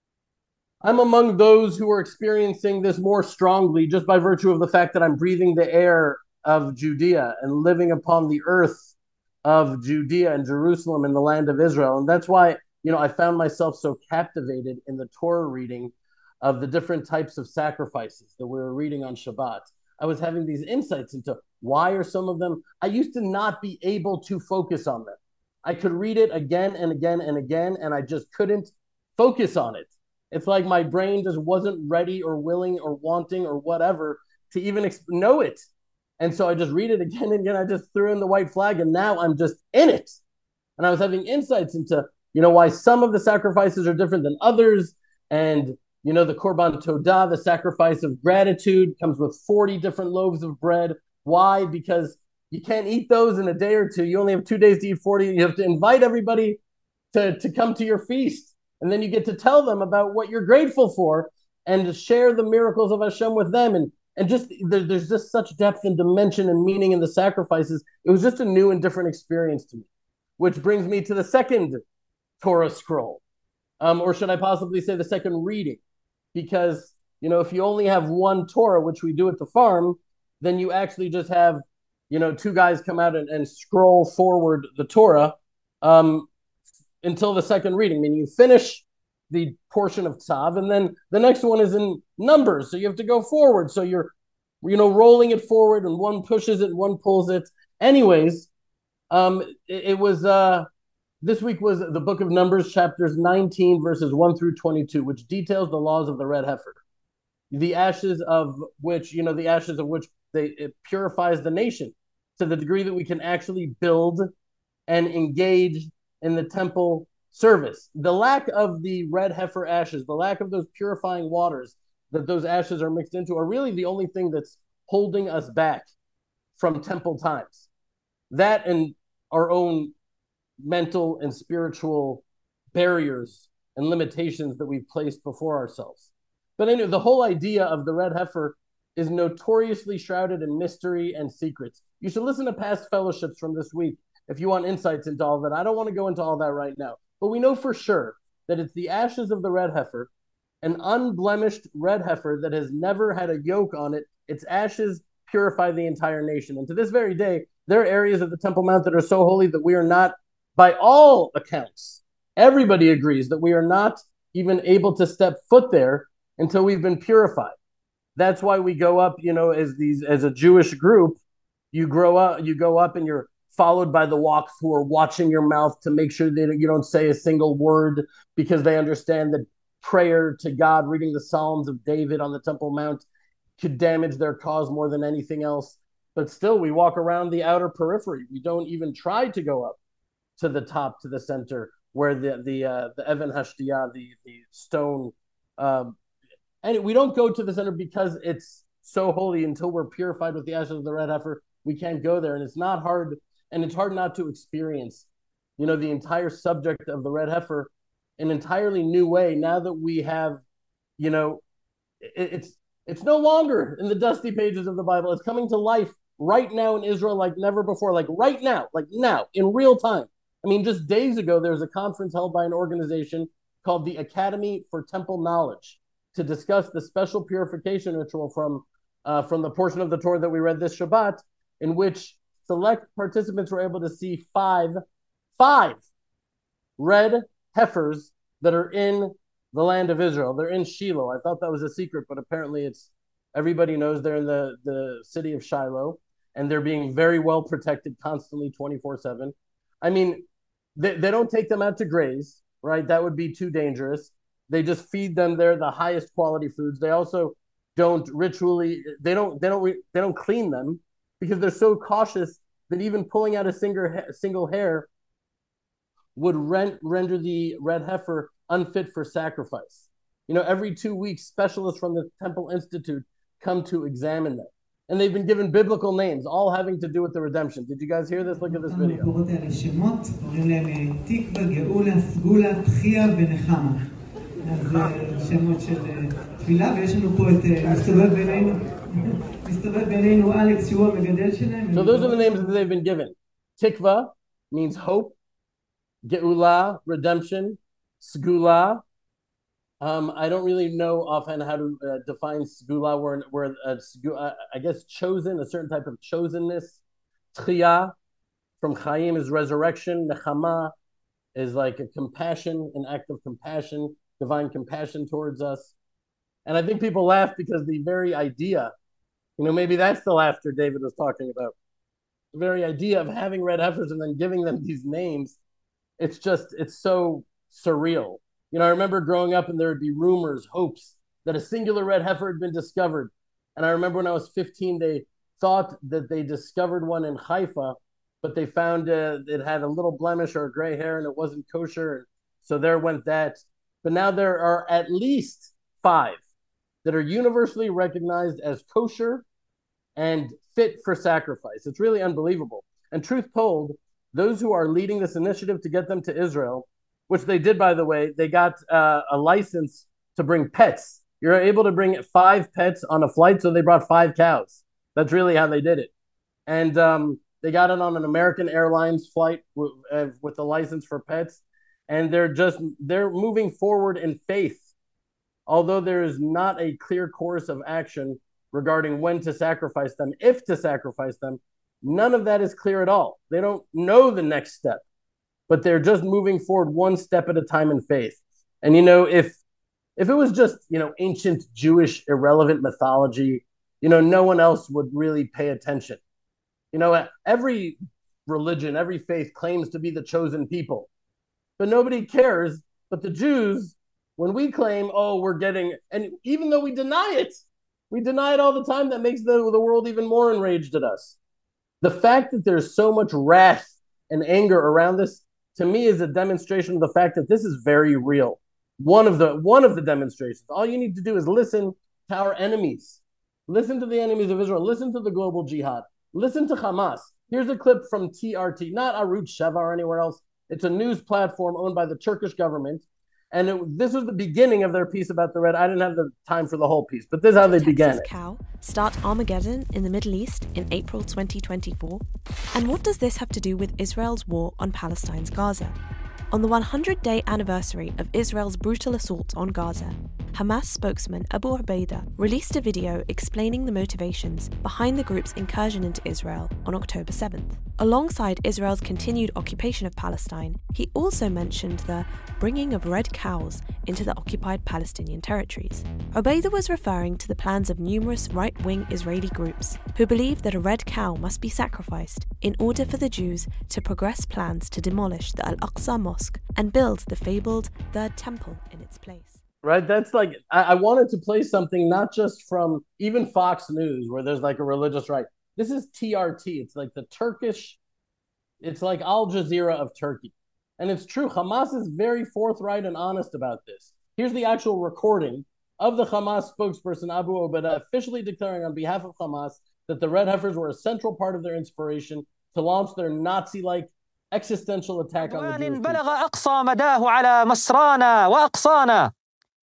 i'm among those who are experiencing this more strongly just by virtue of the fact that I'm breathing the air of Judea and living upon the earth of Judea and Jerusalem in the land of Israel. And that's why, you know, I found myself so captivated in the Torah reading of the different types of sacrifices that we were reading on Shabbat. I was having these insights into why are some of them, I used to not be able to focus on them. I could read it again and again and again, and I just couldn't focus on it. It's like my brain just wasn't ready or willing or wanting or whatever to even exp- know it. And so I just read it again and again. I just threw in the white flag, and now I'm just in it. And I was having insights into, you know, why some of the sacrifices are different than others. And, you know, the Korban Todah, the sacrifice of gratitude, comes with forty different loaves of bread. Why? Because you can't eat those in a day or two. You only have two days to eat forty. You have to invite everybody to, to come to your feast. And then you get to tell them about what you're grateful for and to share the miracles of Hashem with them. And and just there, there's just such depth and dimension and meaning in the sacrifices. It was just a new and different experience to me, which brings me to the second Torah scroll, um, or should I possibly say the second reading? Because, you know, if you only have one Torah, which we do at the farm, then you actually just have, you know, two guys come out and, and scroll forward the Torah um, until the second reading. I mean, you finish the portion of Tzav, and then the next one is in Numbers, so you have to go forward. So you're, you know, rolling it forward, and one pushes it, one pulls it. Anyways, um, it, it was uh, this week was the book of Numbers, chapters nineteen, verses one through twenty-two, which details the laws of the red heifer, the ashes of which, you know, the ashes of which they it purifies the nation to the degree that we can actually build and engage in the temple service. The lack of the red heifer ashes, the lack of those purifying waters that those ashes are mixed into, are really the only thing that's holding us back from temple times. That and our own mental and spiritual barriers and limitations that we've placed before ourselves. But anyway, the whole idea of the red heifer is notoriously shrouded in mystery and secrets. You should listen to past fellowships from this week if you want insights into all of that. I don't want to go into all that right now. But we know for sure that it's the ashes of the red heifer, an unblemished red heifer that has never had a yoke on it. Its ashes purify the entire nation. And to this very day, there are areas of the Temple Mount that are so holy that we are not, by all accounts, everybody agrees that we are not even able to step foot there until we've been purified. That's why we go up, you know, as these as a Jewish group, you grow up, you go up and you're followed by the Waqf who are watching your mouth to make sure that you don't say a single word, because they understand that prayer to God, reading the Psalms of David on the Temple Mount, could damage their cause more than anything else. But still, we walk around the outer periphery. We don't even try to go up to the top, to the center, where the the uh, the Even Hashtiyah, the the stone, um, and we don't go to the center because it's so holy until we're purified with the ashes of the red heifer. We can't go there, and it's not hard. And it's hard not to experience, you know, the entire subject of the red heifer in an entirely new way now that we have, you know, it, it's It's no longer in the dusty pages of the Bible. It's coming to life right now in Israel like never before, like right now, like now, in real time. I mean, just days ago, there was a conference held by an organization called the Academy for Temple Knowledge to discuss the special purification ritual from, uh, from the portion of the Torah that we read this Shabbat, in which select participants were able to see five, five red heifers that are in the land of Israel. They're in Shiloh. I thought that was a secret, but apparently it's everybody knows they're in the, the city of Shiloh, and they're being very well protected constantly twenty-four seven. I mean, they, they don't take them out to graze, right? That would be too dangerous. They just feed them there the highest quality foods. They also don't ritually, they don't, they don't, they don't clean them because they're so cautious that even pulling out a single, single hair would rent, render the red heifer unfit for sacrifice. You know, every two weeks, specialists from the Temple Institute come to examine them. And they've been given biblical names, all having to do with the redemption. Did you guys hear this? Look at this video. So those are the names that they've been given. Tikva means hope. Geula, redemption. Segula. Um, I don't really know offhand how to uh, define segula. Where, where uh, uh, I guess chosen, a certain type of chosenness. Tchiyah, from Chaim, is resurrection. Nechama is like a compassion, an act of compassion, divine compassion towards us. And I think people laugh because the very idea, you know, maybe that's the laughter David was talking about. The very idea of having red heifers and then giving them these names, it's just, it's so surreal. You know, I remember growing up and there would be rumors, hopes that a singular red heifer had been discovered. And I remember when I was fifteen, they thought that they discovered one in Haifa, but they found uh, it had a little blemish or a gray hair and it wasn't kosher. So there went that. But now there are at least five that are universally recognized as kosher and fit for sacrifice. It's really unbelievable. And truth told, those who are leading this initiative to get them to Israel, which they did, by the way, they got uh, a license to bring pets. You're able to bring five pets on a flight, so they brought five cows. That's really how they did it. And um, they got it on an American Airlines flight w- uh, with a license for pets. And they're just, they're moving forward in faith. Although there is not a clear course of action regarding when to sacrifice them, if to sacrifice them, none of that is clear at all. They don't know the next step, but they're just moving forward one step at a time in faith. And, you know, if if it was just, you know, ancient Jewish irrelevant mythology, you know, no one else would really pay attention. You know, every religion, every faith claims to be the chosen people, but nobody cares. But the Jews, when we claim, oh, we're getting, and even though we deny it, we deny it all the time, that makes the, the world even more enraged at us. The fact that there's so much wrath and anger around this, to me, is a demonstration of the fact that this is very real. One of the one of the demonstrations. All you need to do is listen to our enemies. Listen to the enemies of Israel. Listen to the global jihad. Listen to Hamas. Here's a clip from T R T, not Arutz Sheva or anywhere else. It's a news platform owned by the Turkish government. And it, this was the beginning of their piece about the red. I didn't have the time for the whole piece, but this is how they began it. Cow start Armageddon in the Middle East in April twenty twenty-four? And what does this have to do with Israel's war on Palestine's Gaza? On the one hundred day anniversary of Israel's brutal assault on Gaza, Hamas spokesman Abu Ubaidah released a video explaining the motivations behind the group's incursion into Israel on October seventh. Alongside Israel's continued occupation of Palestine, he also mentioned the bringing of red cows into the occupied Palestinian territories. Ubaidah was referring to the plans of numerous right-wing Israeli groups who believe that a red cow must be sacrificed in order for the Jews to progress plans to demolish the Al-Aqsa Mosque and build the fabled Third Temple in its place. Right, that's like, I, I wanted to play something not just from even Fox News, where there's like a religious right. This is T R T. It's like the Turkish, it's like Al Jazeera of Turkey. And it's true, Hamas is very forthright and honest about this. Here's the actual recording of the Hamas spokesperson, Abu Ubaidah, officially declaring on behalf of Hamas that the red heifers were a central part of their inspiration to launch their Nazi-like existential attack on the Jewish people.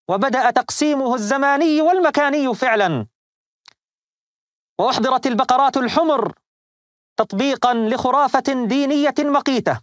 وبدأ تقسيمه الزماني والمكاني فعلا، وأحضرت البقرات الحمر تطبيقا لخرافة دينية مقيتة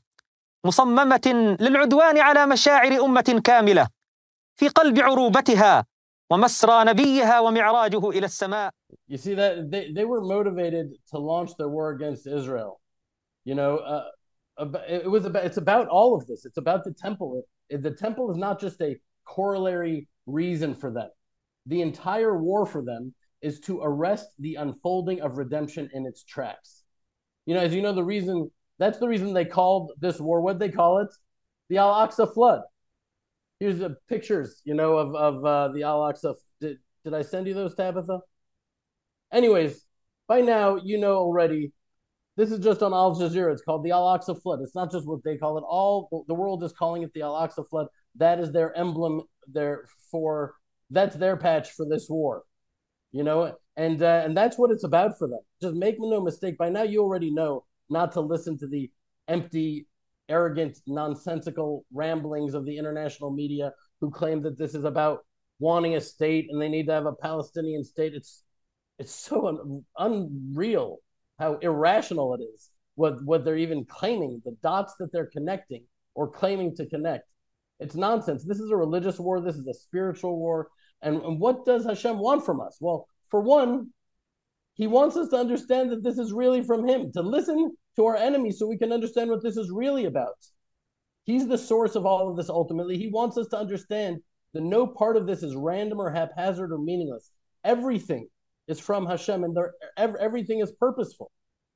مصممة للعدوان على مشاعر أمة كاملة في قلب عروبتها ومسرى نبيها ومعراجه إلى السماء. You see that they, they were motivated to launch their war against Israel. You know, uh, it was about, it's about all of this. It's about the temple. It, the temple is not just a corollary reason for them. The entire war for them is to arrest the unfolding of redemption in its tracks. You know, as you know, the reason, that's the reason they called this war, what'd they call it? The Al-Aqsa flood. Here's the pictures, you know, of, of uh, the Al-Aqsa. Did, did I send you those, Tabitha? Anyways, by now, you know already, this is just on Al Jazeera. It's called the Al-Aqsa flood. It's not just what they call it. All the world is calling it the Al-Aqsa flood. That is their emblem there for, that's their patch for this war, you know, and uh, and that's what it's about for them. Just make no mistake. By now, you already know not to listen to the empty, arrogant, nonsensical ramblings of the international media who claim that this is about wanting a state and they need to have a Palestinian state. It's it's so un- unreal how irrational it is, what, what they're even claiming, the dots that they're connecting or claiming to connect. It's nonsense. This is a religious war. This is a spiritual war. And, and what does Hashem want from us? Well, for one, he wants us to understand that this is really from him, to listen to our enemies so we can understand what this is really about. He's the source of all of this ultimately. He wants us to understand that no part of this is random or haphazard or meaningless. Everything is from Hashem, and everything is purposeful.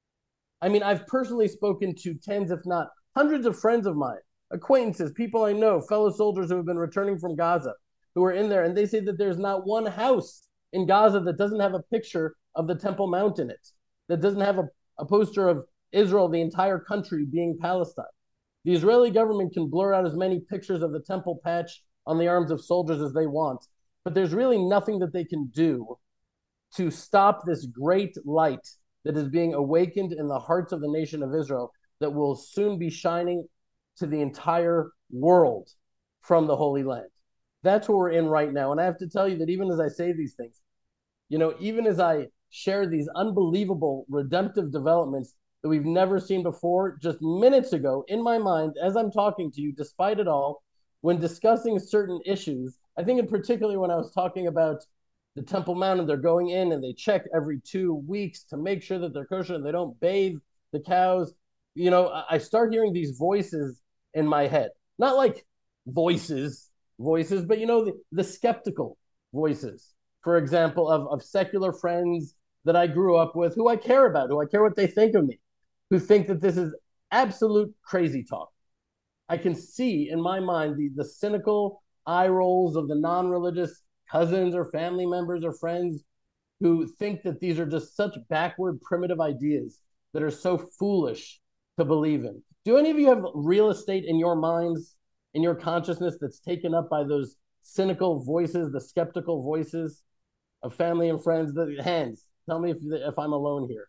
I mean, I've personally spoken to tens, if not hundreds of friends of mine, acquaintances, people I know, fellow soldiers who have been returning from Gaza, who are in there, and they say that there's not one house in Gaza that doesn't have a picture of the Temple Mount in it, that doesn't have a, a poster of Israel, the entire country being Palestine. The Israeli government can blur out as many pictures of the temple patch on the arms of soldiers as they want, but there's really nothing that they can do to stop this great light that is being awakened in the hearts of the nation of Israel that will soon be shining to the entire world from the Holy Land. That's what we're in right now. And I have to tell you that even as I say these things, you know, even as I share these unbelievable redemptive developments that we've never seen before, just minutes ago in my mind, as I'm talking to you, despite it all, when discussing certain issues, I think in particular when I was talking about the Temple Mount, and they're going in and they check every two weeks to make sure that they're kosher and they don't bathe the cows. You know, I start hearing these voices in my head, not like voices, voices, but you know, the, the skeptical voices, for example, of, of secular friends that I grew up with, who I care about, who I care what they think of me, who think that this is absolute crazy talk. I can see in my mind the, the cynical eye rolls of the non-religious cousins or family members or friends who think that these are just such backward, primitive ideas that are so foolish to believe in. Do any of you have real estate in your minds, in your consciousness, that's taken up by those cynical voices, the skeptical voices of family and friends? The hands, tell me if, if I'm alone here.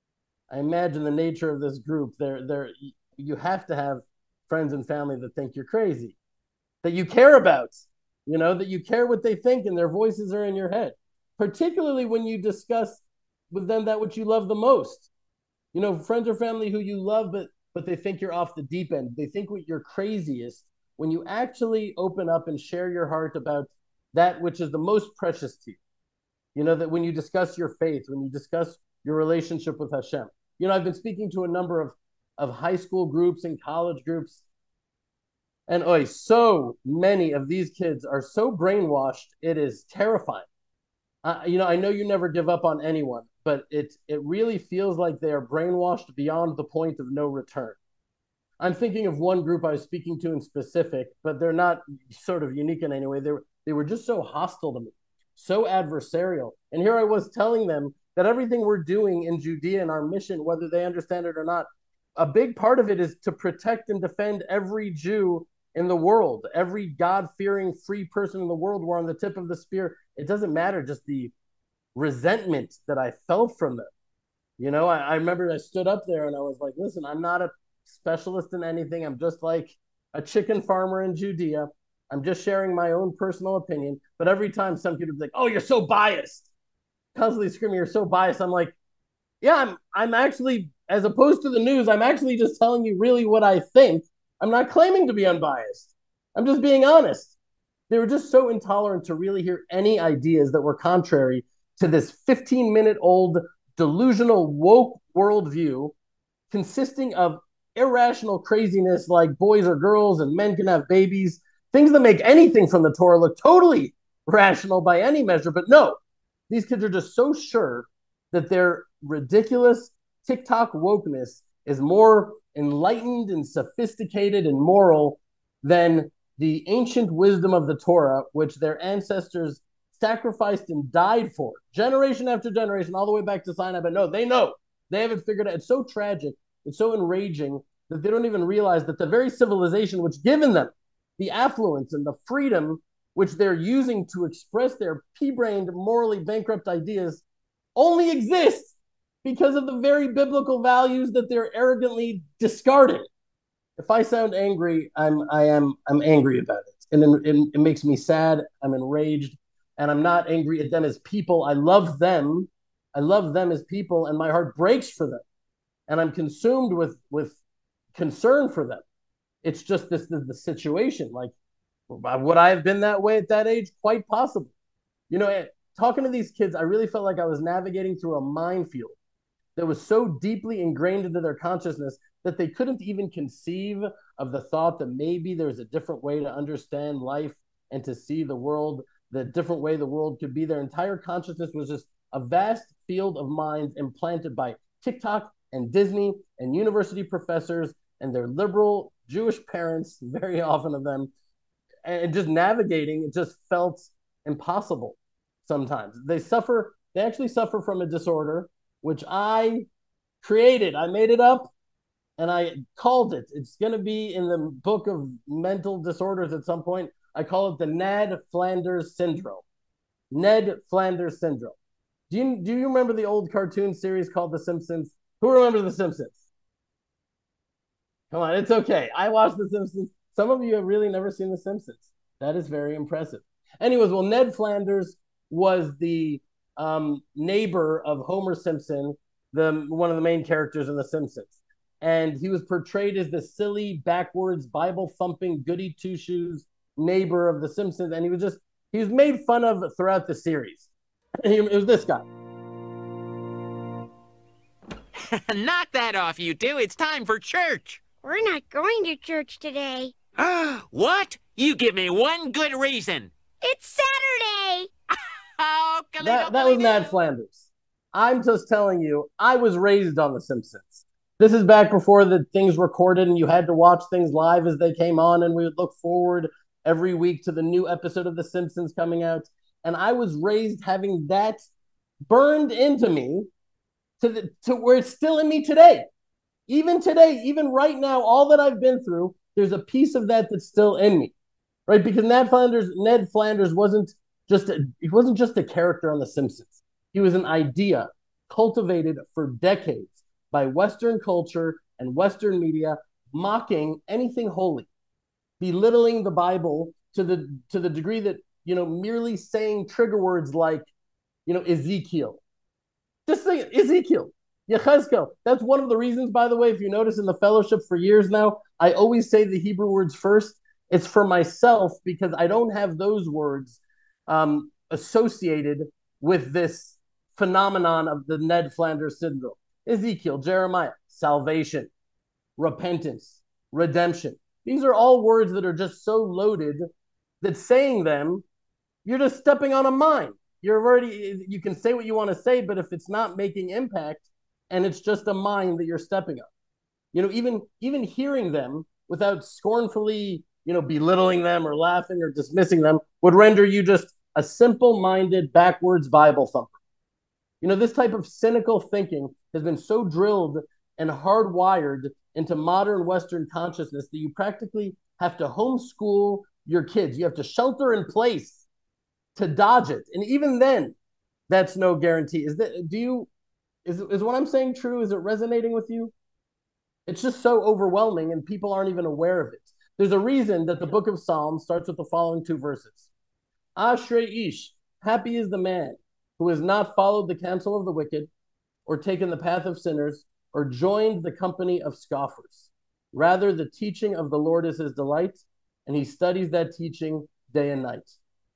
I imagine the nature of this group, they're, they're, you have to have friends and family that think you're crazy, that you care about. You know, that you care what they think and their voices are in your head, particularly when you discuss with them that which you love the most. You know, friends or family who you love, but but they think you're off the deep end. They think what you're craziest when you actually open up and share your heart about that which is the most precious to you. You know, that when you discuss your faith, when you discuss your relationship with Hashem. You know, I've been speaking to a number of, of high school groups and college groups. And oy, so many of these kids are so brainwashed, it is terrifying. Uh, you know, I know you never give up on anyone, but it, it really feels like they are brainwashed beyond the point of no return. I'm thinking of one group I was speaking to in specific, but they're not sort of unique in any way. They were, they were just so hostile to me, so adversarial. And here I was telling them that everything we're doing in Judea and our mission, whether they understand it or not, a big part of it is to protect and defend every Jew in the world, every God-fearing free person in the world. We're on the tip of the spear. It doesn't matter, just the resentment that I felt from them. You know, I, I remember I stood up there and I was like, listen, I'm not a specialist in anything. I'm just like a chicken farmer in Judea. I'm just sharing my own personal opinion. But every time some kid would be like, oh, you're so biased, constantly screaming, you're so biased. I'm like, yeah, I'm, I'm actually, as opposed to the news, I'm actually just telling you really what I think. I'm not claiming to be unbiased. I'm just being honest. They were just so intolerant to really hear any ideas that were contrary to this fifteen minute old delusional woke worldview consisting of irrational craziness like boys are girls and men can have babies, things that make anything from the Torah look totally rational by any measure. But no, these kids are just so sure that their ridiculous TikTok wokeness is more enlightened and sophisticated and moral than the ancient wisdom of the Torah, which their ancestors sacrificed and died for, generation after generation, all the way back to Sinai. But no, they know. They haven't figured out. It's so tragic. It's so enraging that they don't even realize that the very civilization which given them the affluence and the freedom which they're using to express their pea-brained, morally bankrupt ideas only exists because of the very biblical values that they're arrogantly discarding. If I sound angry, I'm I am I'm angry about it, and it, it, it makes me sad. I'm enraged, and I'm not angry at them as people. I love them. I love them as people, and my heart breaks for them, and I'm consumed with with concern for them. It's just this the, the situation. Like, would I have been that way at that age? Quite possible. You know, talking to these kids, I really felt like I was navigating through a minefield that was so deeply ingrained into their consciousness that they couldn't even conceive of the thought that maybe there's a different way to understand life and to see the world, the different way the world could be. Their entire consciousness was just a vast field of minds implanted by TikTok and Disney and university professors and their liberal Jewish parents, very often of them, and just navigating, it just felt impossible sometimes. They suffer, they actually suffer from a disorder, which I created. I made it up and I called it. It's going to be in the book of mental disorders at some point. I call it the Ned Flanders syndrome. Ned Flanders syndrome. Do you, do you remember the old cartoon series called The Simpsons? Who remembers The Simpsons? Come on, it's okay. I watched The Simpsons. Some of you have really never seen The Simpsons. That is very impressive. Anyways, well, Ned Flanders was the um, neighbor of Homer Simpson, the one of the main characters in The Simpsons. And he was portrayed as the silly, backwards, Bible-thumping, goody two-shoes neighbor of The Simpsons. And he was just, he was made fun of throughout the series. It was this guy. Knock that off, you two. It's time for church. We're not going to church today. What? You give me one good reason. It's Saturday. Oh, that, that was Ned Flanders. I'm just telling you, I was raised on The Simpsons. This is back before the things recorded and you had to watch things live as they came on, and we would look forward every week to the new episode of The Simpsons coming out. And I was raised having that burned into me to the to where it's still in me today. Even today, even right now, all that I've been through, there's a piece of that that's still in me, right? Because Ned Flanders, Ned Flanders wasn't just a, he wasn't just a character on The Simpsons. He was an idea cultivated for decades by Western culture and Western media, mocking anything holy, belittling the Bible to the to the degree that, you know, merely saying trigger words like, you know, Ezekiel. Just say Ezekiel, Yechezkel. That's one of the reasons, by the way, if you notice in the fellowship for years now, I always say the Hebrew words first. It's for myself because I don't have those words um, associated with this phenomenon of the Ned Flanders syndrome. Ezekiel, Jeremiah, salvation, repentance, redemption. These are all words that are just so loaded that saying them, you're just stepping on a mine. You're already, you can say what you want to say, but if it's not making impact and it's just a mine that you're stepping on, you know, even, even hearing them without scornfully, you know, belittling them or laughing or dismissing them would render you just a simple-minded, backwards Bible thumper. You know, this type of cynical thinking has been so drilled and hardwired into modern Western consciousness that you practically have to homeschool your kids. You have to shelter in place to dodge it. And even then, that's no guarantee. Is that, do you, is, is what I'm saying true? Is it resonating with you? It's just so overwhelming and people aren't even aware of it. There's a reason that the book of Psalms starts with the following two verses. Ashrei ish, happy is the man who has not followed the counsel of the wicked, or taken the path of sinners, or joined the company of scoffers. Rather, the teaching of the Lord is his delight, and he studies that teaching day and night.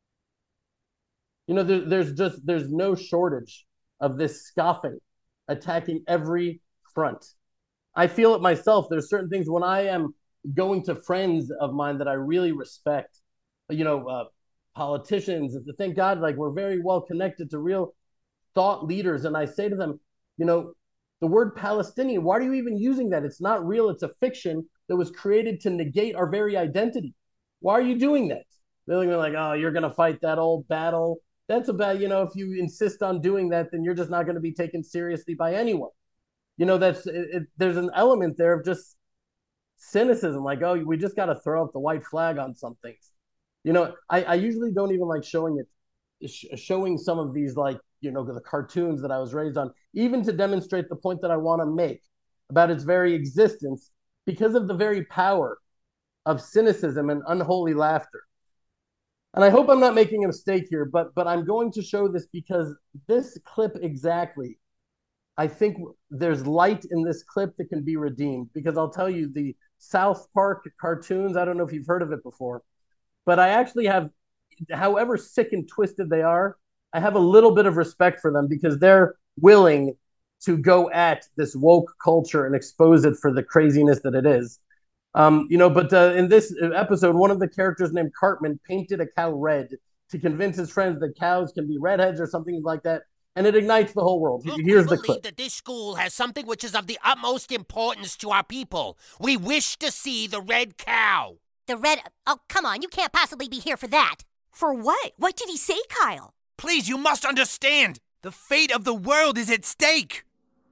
You know, there, there's just, there's no shortage of this scoffing attacking every front. I feel it myself. There's certain things when I am going to friends of mine that I really respect, you know, uh, politicians, and thank God, like we're very well connected to real thought leaders. And I say to them, you know, the word Palestinian, why are you even using that? It's not real. It's a fiction that was created to negate our very identity. Why are you doing that? They're like, oh, you're going to fight that old battle. That's about, you know, if you insist on doing that, then you're just not going to be taken seriously by anyone. You know, that's it, it, there's an element there of just cynicism, like, oh, we just got to throw up the white flag on some things. You know, I, I usually don't even like showing it, sh- showing some of these, like, you know, the cartoons that I was raised on, even to demonstrate the point that I want to make about its very existence, because of the very power of cynicism and unholy laughter. And I hope I'm not making a mistake here, but but I'm going to show this because this clip exactly, I think there's light in this clip that can be redeemed. Because I'll tell you, the South Park cartoons, I don't know if you've heard of it before, but I actually have, however sick and twisted they are, I have a little bit of respect for them because they're willing to go at this woke culture and expose it for the craziness that it is. Um, you know, but uh, in this episode, one of the characters named Cartman painted a cow red to convince his friends that cows can be redheads or something like that, and it ignites the whole world. Look, Here's we the believe clip. that this school has something which is of the utmost importance to our people. We wish to see the red cow. The red... Oh, come on, you can't possibly be here for that. For what? What did he say, Kyle? Please, you must understand. The fate of the world is at stake.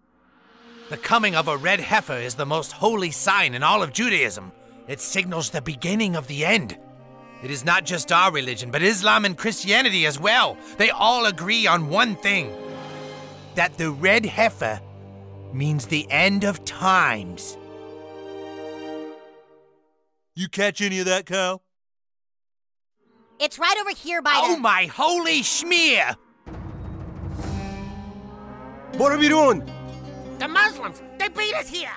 The coming of a red heifer is the most holy sign in all of Judaism. It signals the beginning of the end. It is not just our religion, but Islam and Christianity as well. They all agree on one thing. That the red heifer means the end of times. You catch any of that, Kyle? It's right over here by Oh the... my holy schmear! What are we doing? The Muslims, they beat us here.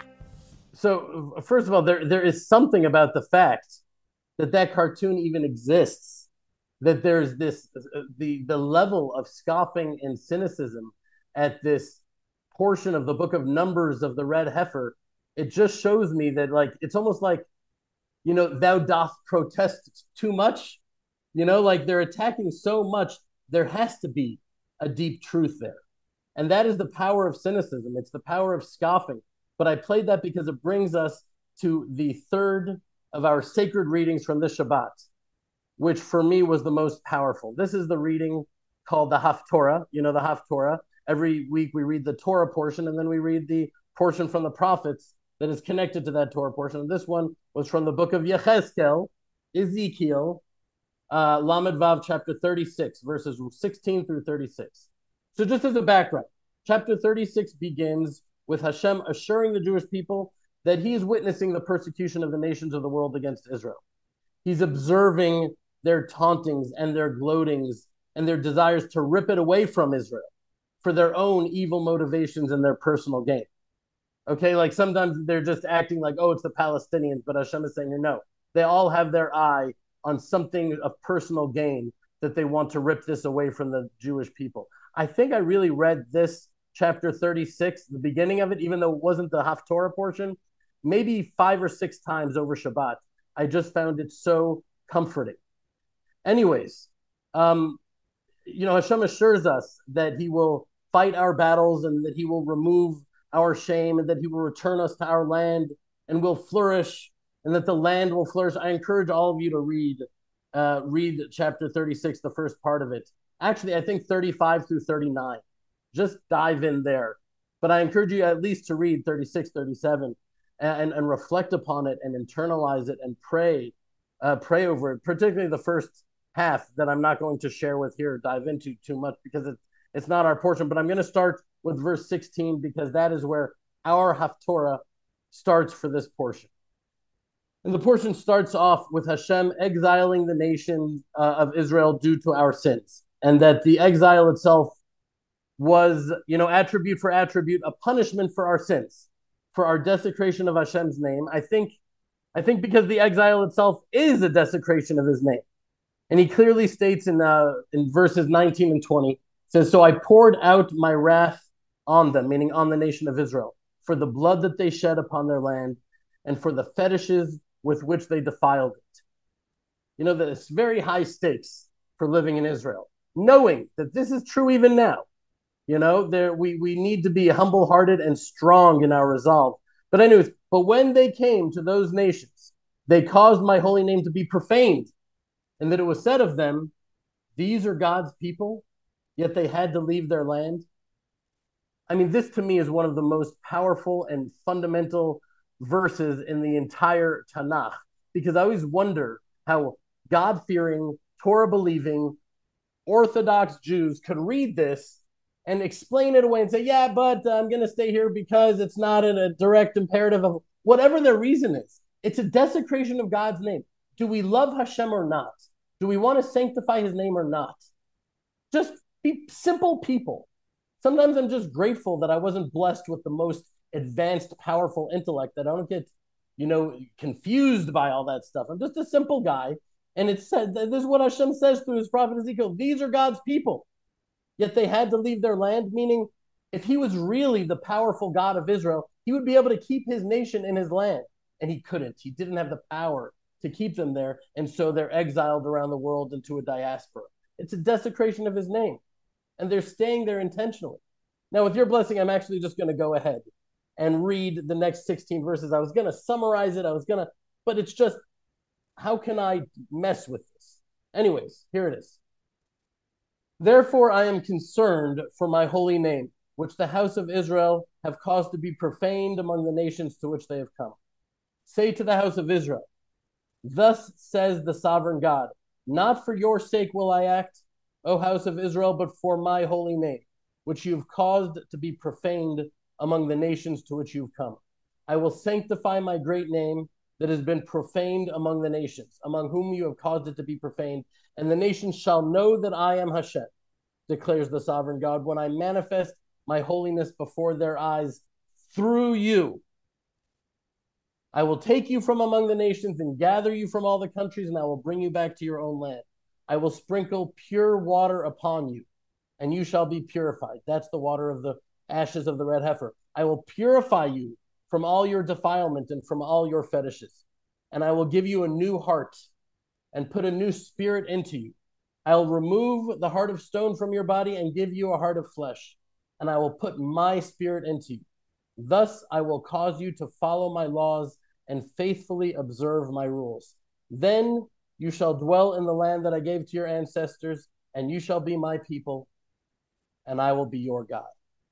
So, first of all, there there is something about the fact that that cartoon even exists, that there's this, the, the level of scoffing and cynicism at this portion of the book of Numbers of the red heifer. It just shows me that, like, it's almost like, you know, thou dost protest too much. You know, like they're attacking so much, there has to be a deep truth there. And that is the power of cynicism. It's the power of scoffing. But I played that because it brings us to the third of our sacred readings from this Shabbat, which for me was the most powerful. This is the reading called the Haftorah. You know, the Haftorah. Every week we read the Torah portion, and then we read the portion from the prophets that is connected to that Torah portion. And this one was from the book of Yechezkel, Ezekiel, uh, Lamed Vav, chapter thirty-six, verses sixteen through thirty-six. So just as a background, chapter thirty-six begins with Hashem assuring the Jewish people that he is witnessing the persecution of the nations of the world against Israel. He's observing their tauntings and their gloatings and their desires to rip it away from Israel for their own evil motivations and their personal gain. Okay, like sometimes they're just acting like, oh, it's the Palestinians, but Hashem is saying, no, they all have their eye on something of personal gain that they want to rip this away from the Jewish people. I think I really read this chapter thirty-six, the beginning of it, even though it wasn't the Haftorah portion, maybe five or six times over Shabbat. I just found it so comforting. Anyways, um, you know, Hashem assures us that he will fight our battles and that he will remove our shame and that he will return us to our land and will flourish and that the land will flourish. I encourage all of you to read, uh, read chapter thirty-six, the first part of it. Actually, I think thirty-five through thirty-nine. Just dive in there. But I encourage you at least to read thirty-six, thirty-seven and, and reflect upon it and internalize it and pray, uh, pray over it, particularly the first half that I'm not going to share with here, dive into too much because it's, it's not our portion. But I'm going to start with verse sixteen because that is where our Haftorah starts for this portion. And the portion starts off with Hashem exiling the nation uh, of Israel due to our sins, and that the exile itself was, you know, attribute for attribute, a punishment for our sins, for our desecration of Hashem's name. I think, I think because the exile itself is a desecration of His name, and He clearly states in uh, in verses nineteen and twenty, says, "So I poured out my wrath on them," meaning on the nation of Israel, "for the blood that they shed upon their land, and for the fetishes with which they defiled it." You know, there's very high stakes for living in Israel, knowing that this is true even now. You know, there we, we need to be humble-hearted and strong in our resolve. But anyways, but when they came to those nations, they caused my holy name to be profaned, and that it was said of them, "These are God's people, yet they had to leave their land." I mean, this to me is one of the most powerful and fundamental verses in the entire Tanakh, because I always wonder how God-fearing, Torah-believing, Orthodox Jews could read this and explain it away and say, yeah, but I'm going to stay here because it's not in a direct imperative of whatever their reason is. It's a desecration of God's name. Do we love Hashem or not? Do we want to sanctify His name or not? Just be simple people. Sometimes I'm just grateful that I wasn't blessed with the most advanced, powerful intellect, that I don't get, you know, confused by all that stuff. I'm just a simple guy. And it said, this is what Hashem says through His prophet Ezekiel: these are God's people, yet they had to leave their land. Meaning, if He was really the powerful God of Israel, He would be able to keep His nation in His land. And He couldn't. He didn't have the power to keep them there. And so they're exiled around the world into a diaspora. It's a desecration of His name. And they're staying there intentionally. Now, with your blessing, I'm actually just going to go ahead and read the next sixteen verses. I was going to summarize it. I was going to, but it's just, how can I mess with this? Anyways, here it is. "Therefore, I am concerned for my holy name, which the house of Israel have caused to be profaned among the nations to which they have come. Say to the house of Israel, thus says the sovereign God, not for your sake will I act, O house of Israel, but for my holy name, which you have caused to be profaned among the nations to which you've come. I will sanctify my great name that has been profaned among the nations, among whom you have caused it to be profaned, and the nations shall know that I am Hashem, declares the sovereign God, when I manifest my holiness before their eyes through you. I will take you from among the nations and gather you from all the countries, and I will bring you back to your own land. I will sprinkle pure water upon you, and you shall be purified." That's the water of the ashes of the red heifer. "I will purify you from all your defilement and from all your fetishes. And I will give you a new heart and put a new spirit into you. I will remove the heart of stone from your body and give you a heart of flesh. And I will put my spirit into you. Thus I will cause you to follow my laws and faithfully observe my rules. Then you shall dwell in the land that I gave to your ancestors, and you shall be my people, and I will be your God.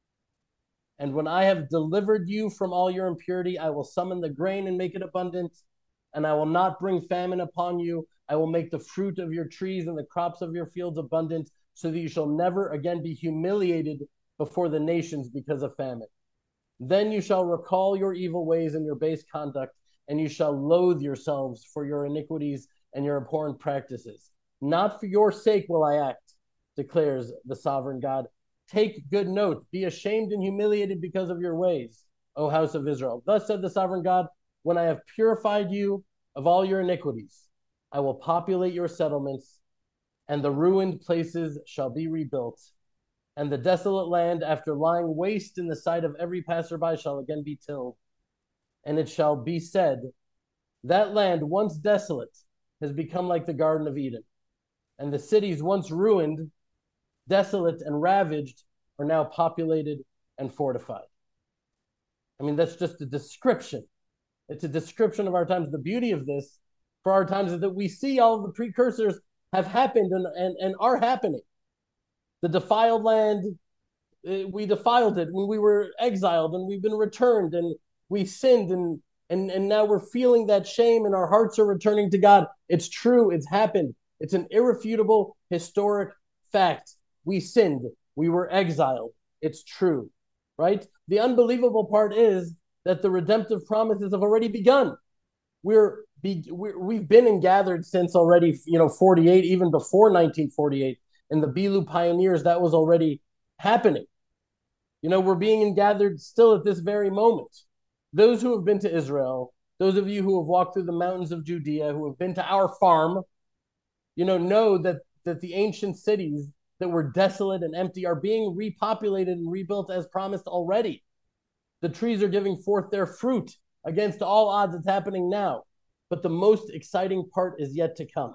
And when I have delivered you from all your impurity, I will summon the grain and make it abundant, and I will not bring famine upon you. I will make the fruit of your trees and the crops of your fields abundant, so that you shall never again be humiliated before the nations because of famine. Then you shall recall your evil ways and your base conduct, and you shall loathe yourselves for your iniquities and your abhorrent practices. Not for your sake will I act, declares the sovereign God. Take good note, be ashamed and humiliated because of your ways, O house of Israel. Thus said the sovereign God, when I have purified you of all your iniquities, I will populate your settlements, and the ruined places shall be rebuilt, and the desolate land, after lying waste in the sight of every passerby, shall again be tilled. And it shall be said, that land once desolate has become like the Garden of Eden, and the cities once ruined, desolate and ravaged, are now populated and fortified. I mean, that's just a description. It's a description of our times. The beauty of this for our times is that we see all of the precursors have happened and, and, and are happening. The defiled land, we defiled it when we were exiled, and we've been returned, and we sinned, and, and, and now we're feeling that shame, and our hearts are returning to God. It's true. It's happened. It's an irrefutable historic fact. We sinned. We were exiled. It's true, right? The unbelievable part is that the redemptive promises have already begun. we're, be, we're we've been and gathered since already, you know, forty-eight, even before nineteen forty-eight. In the Bilu pioneers, that was already happening. You know, we're being gathered still at this very moment. Those who have been to Israel, those of you who have walked through the mountains of Judea, who have been to our farm, you know, know that, that the ancient cities that were desolate and empty are being repopulated and rebuilt as promised already. The trees are giving forth their fruit against all odds. It's happening now. But the most exciting part is yet to come.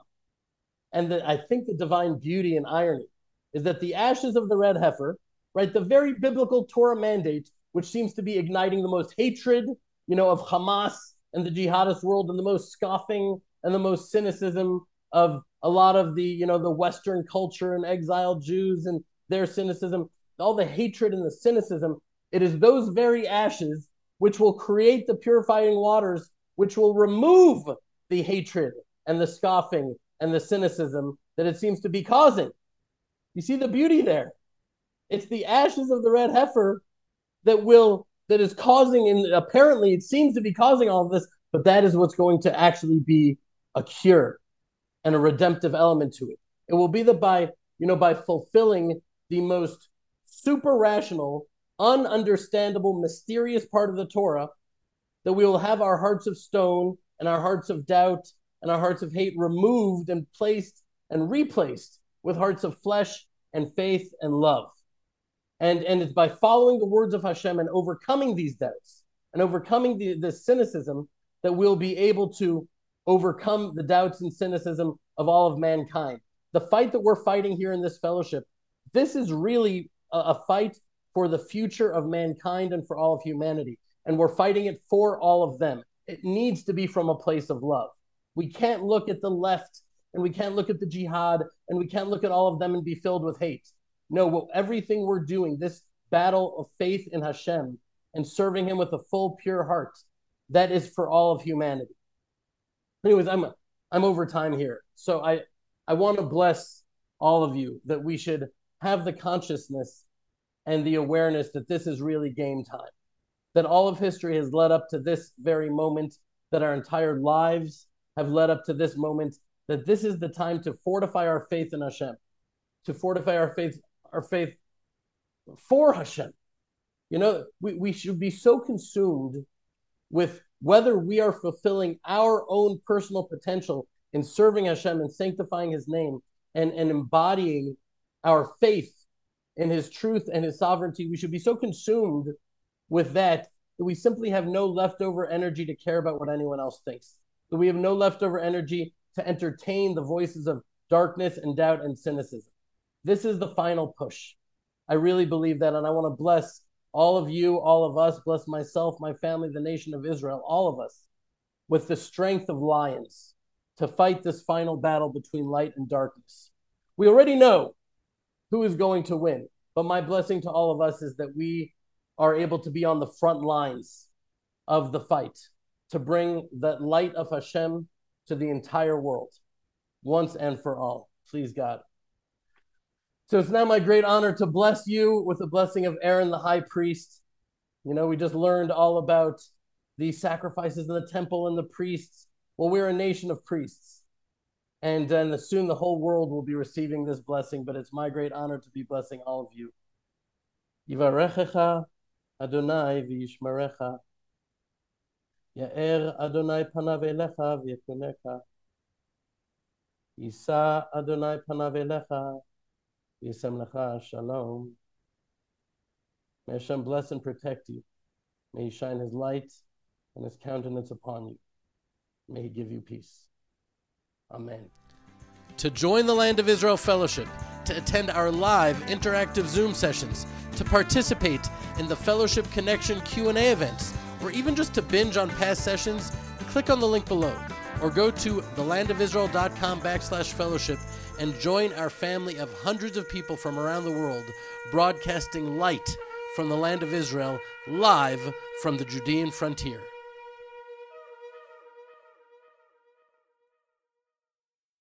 And the, I think the divine beauty and irony is that the ashes of the red heifer, right, the very biblical Torah mandate, which seems to be igniting the most hatred, you know, of Hamas and the jihadist world, and the most scoffing and the most cynicism of a lot of the, you know, the Western culture and exiled Jews and their cynicism, all the hatred and the cynicism, it is those very ashes which will create the purifying waters, which will remove the hatred and the scoffing and the cynicism that it seems to be causing. You see the beauty there. It's the ashes of the red heifer that will, that is causing, and apparently it seems to be causing all of this, but that is what's going to actually be a cure and a redemptive element to it. It will be that by, you know, by fulfilling the most super rational, ununderstandable, mysterious part of the Torah, that we will have our hearts of stone and our hearts of doubt and our hearts of hate removed and placed and replaced with hearts of flesh and faith and love. And, and it's by following the words of Hashem and overcoming these doubts and overcoming the, the cynicism that we'll be able to overcome the doubts and cynicism of all of mankind. The fight that we're fighting here in this fellowship, this is really a, a fight for the future of mankind and for all of humanity. And we're fighting it for all of them. It needs to be from a place of love. We can't look at the left and we can't look at the jihad and we can't look at all of them and be filled with hate. No, well, everything we're doing, this battle of faith in Hashem and serving him with a full, pure heart, that is for all of humanity. Anyways, I'm I'm over time here. So I, I want to bless all of you that we should have the consciousness and the awareness that this is really game time. That all of history has led up to this very moment, that our entire lives have led up to this moment, that this is the time to fortify our faith in Hashem, to fortify our faith, our faith for Hashem. You know, we, we should be so consumed with whether we are fulfilling our own personal potential in serving Hashem and sanctifying his name and, and embodying our faith in his truth and his sovereignty. We should be so consumed with that that we simply have no leftover energy to care about what anyone else thinks. That we have no leftover energy to entertain the voices of darkness and doubt and cynicism. This is the final push. I really believe that, and I want to bless all of you, all of us, bless myself, my family, the nation of Israel, all of us, with the strength of lions to fight this final battle between light and darkness. We already know who is going to win, but my blessing to all of us is that we are able to be on the front lines of the fight, to bring the light of Hashem to the entire world, once and for all. Please God. So it's now my great honor to bless you with the blessing of Aaron, the high priest. You know, we just learned all about the sacrifices in the temple and the priests. Well, we're a nation of priests. And then soon the whole world will be receiving this blessing, but it's my great honor to be blessing all of you. Yivarechecha Adonai v'yishmerecha. Ya'er Adonai panav elecha v'yekuneka. Yisa Adonai panav elecha v'yisem lecha shalom. May Hashem bless and protect you. May he shine his light and his countenance upon you. May he give you peace. Amen. To join the Land of Israel Fellowship, to attend our live interactive Zoom sessions, to participate in the Fellowship Connection Q and A events, or even just to binge on past sessions, click on the link below, or go to thelandofisrael.com backslash fellowship and join our family of hundreds of people from around the world, broadcasting light from the land of Israel, live from the Judean frontier.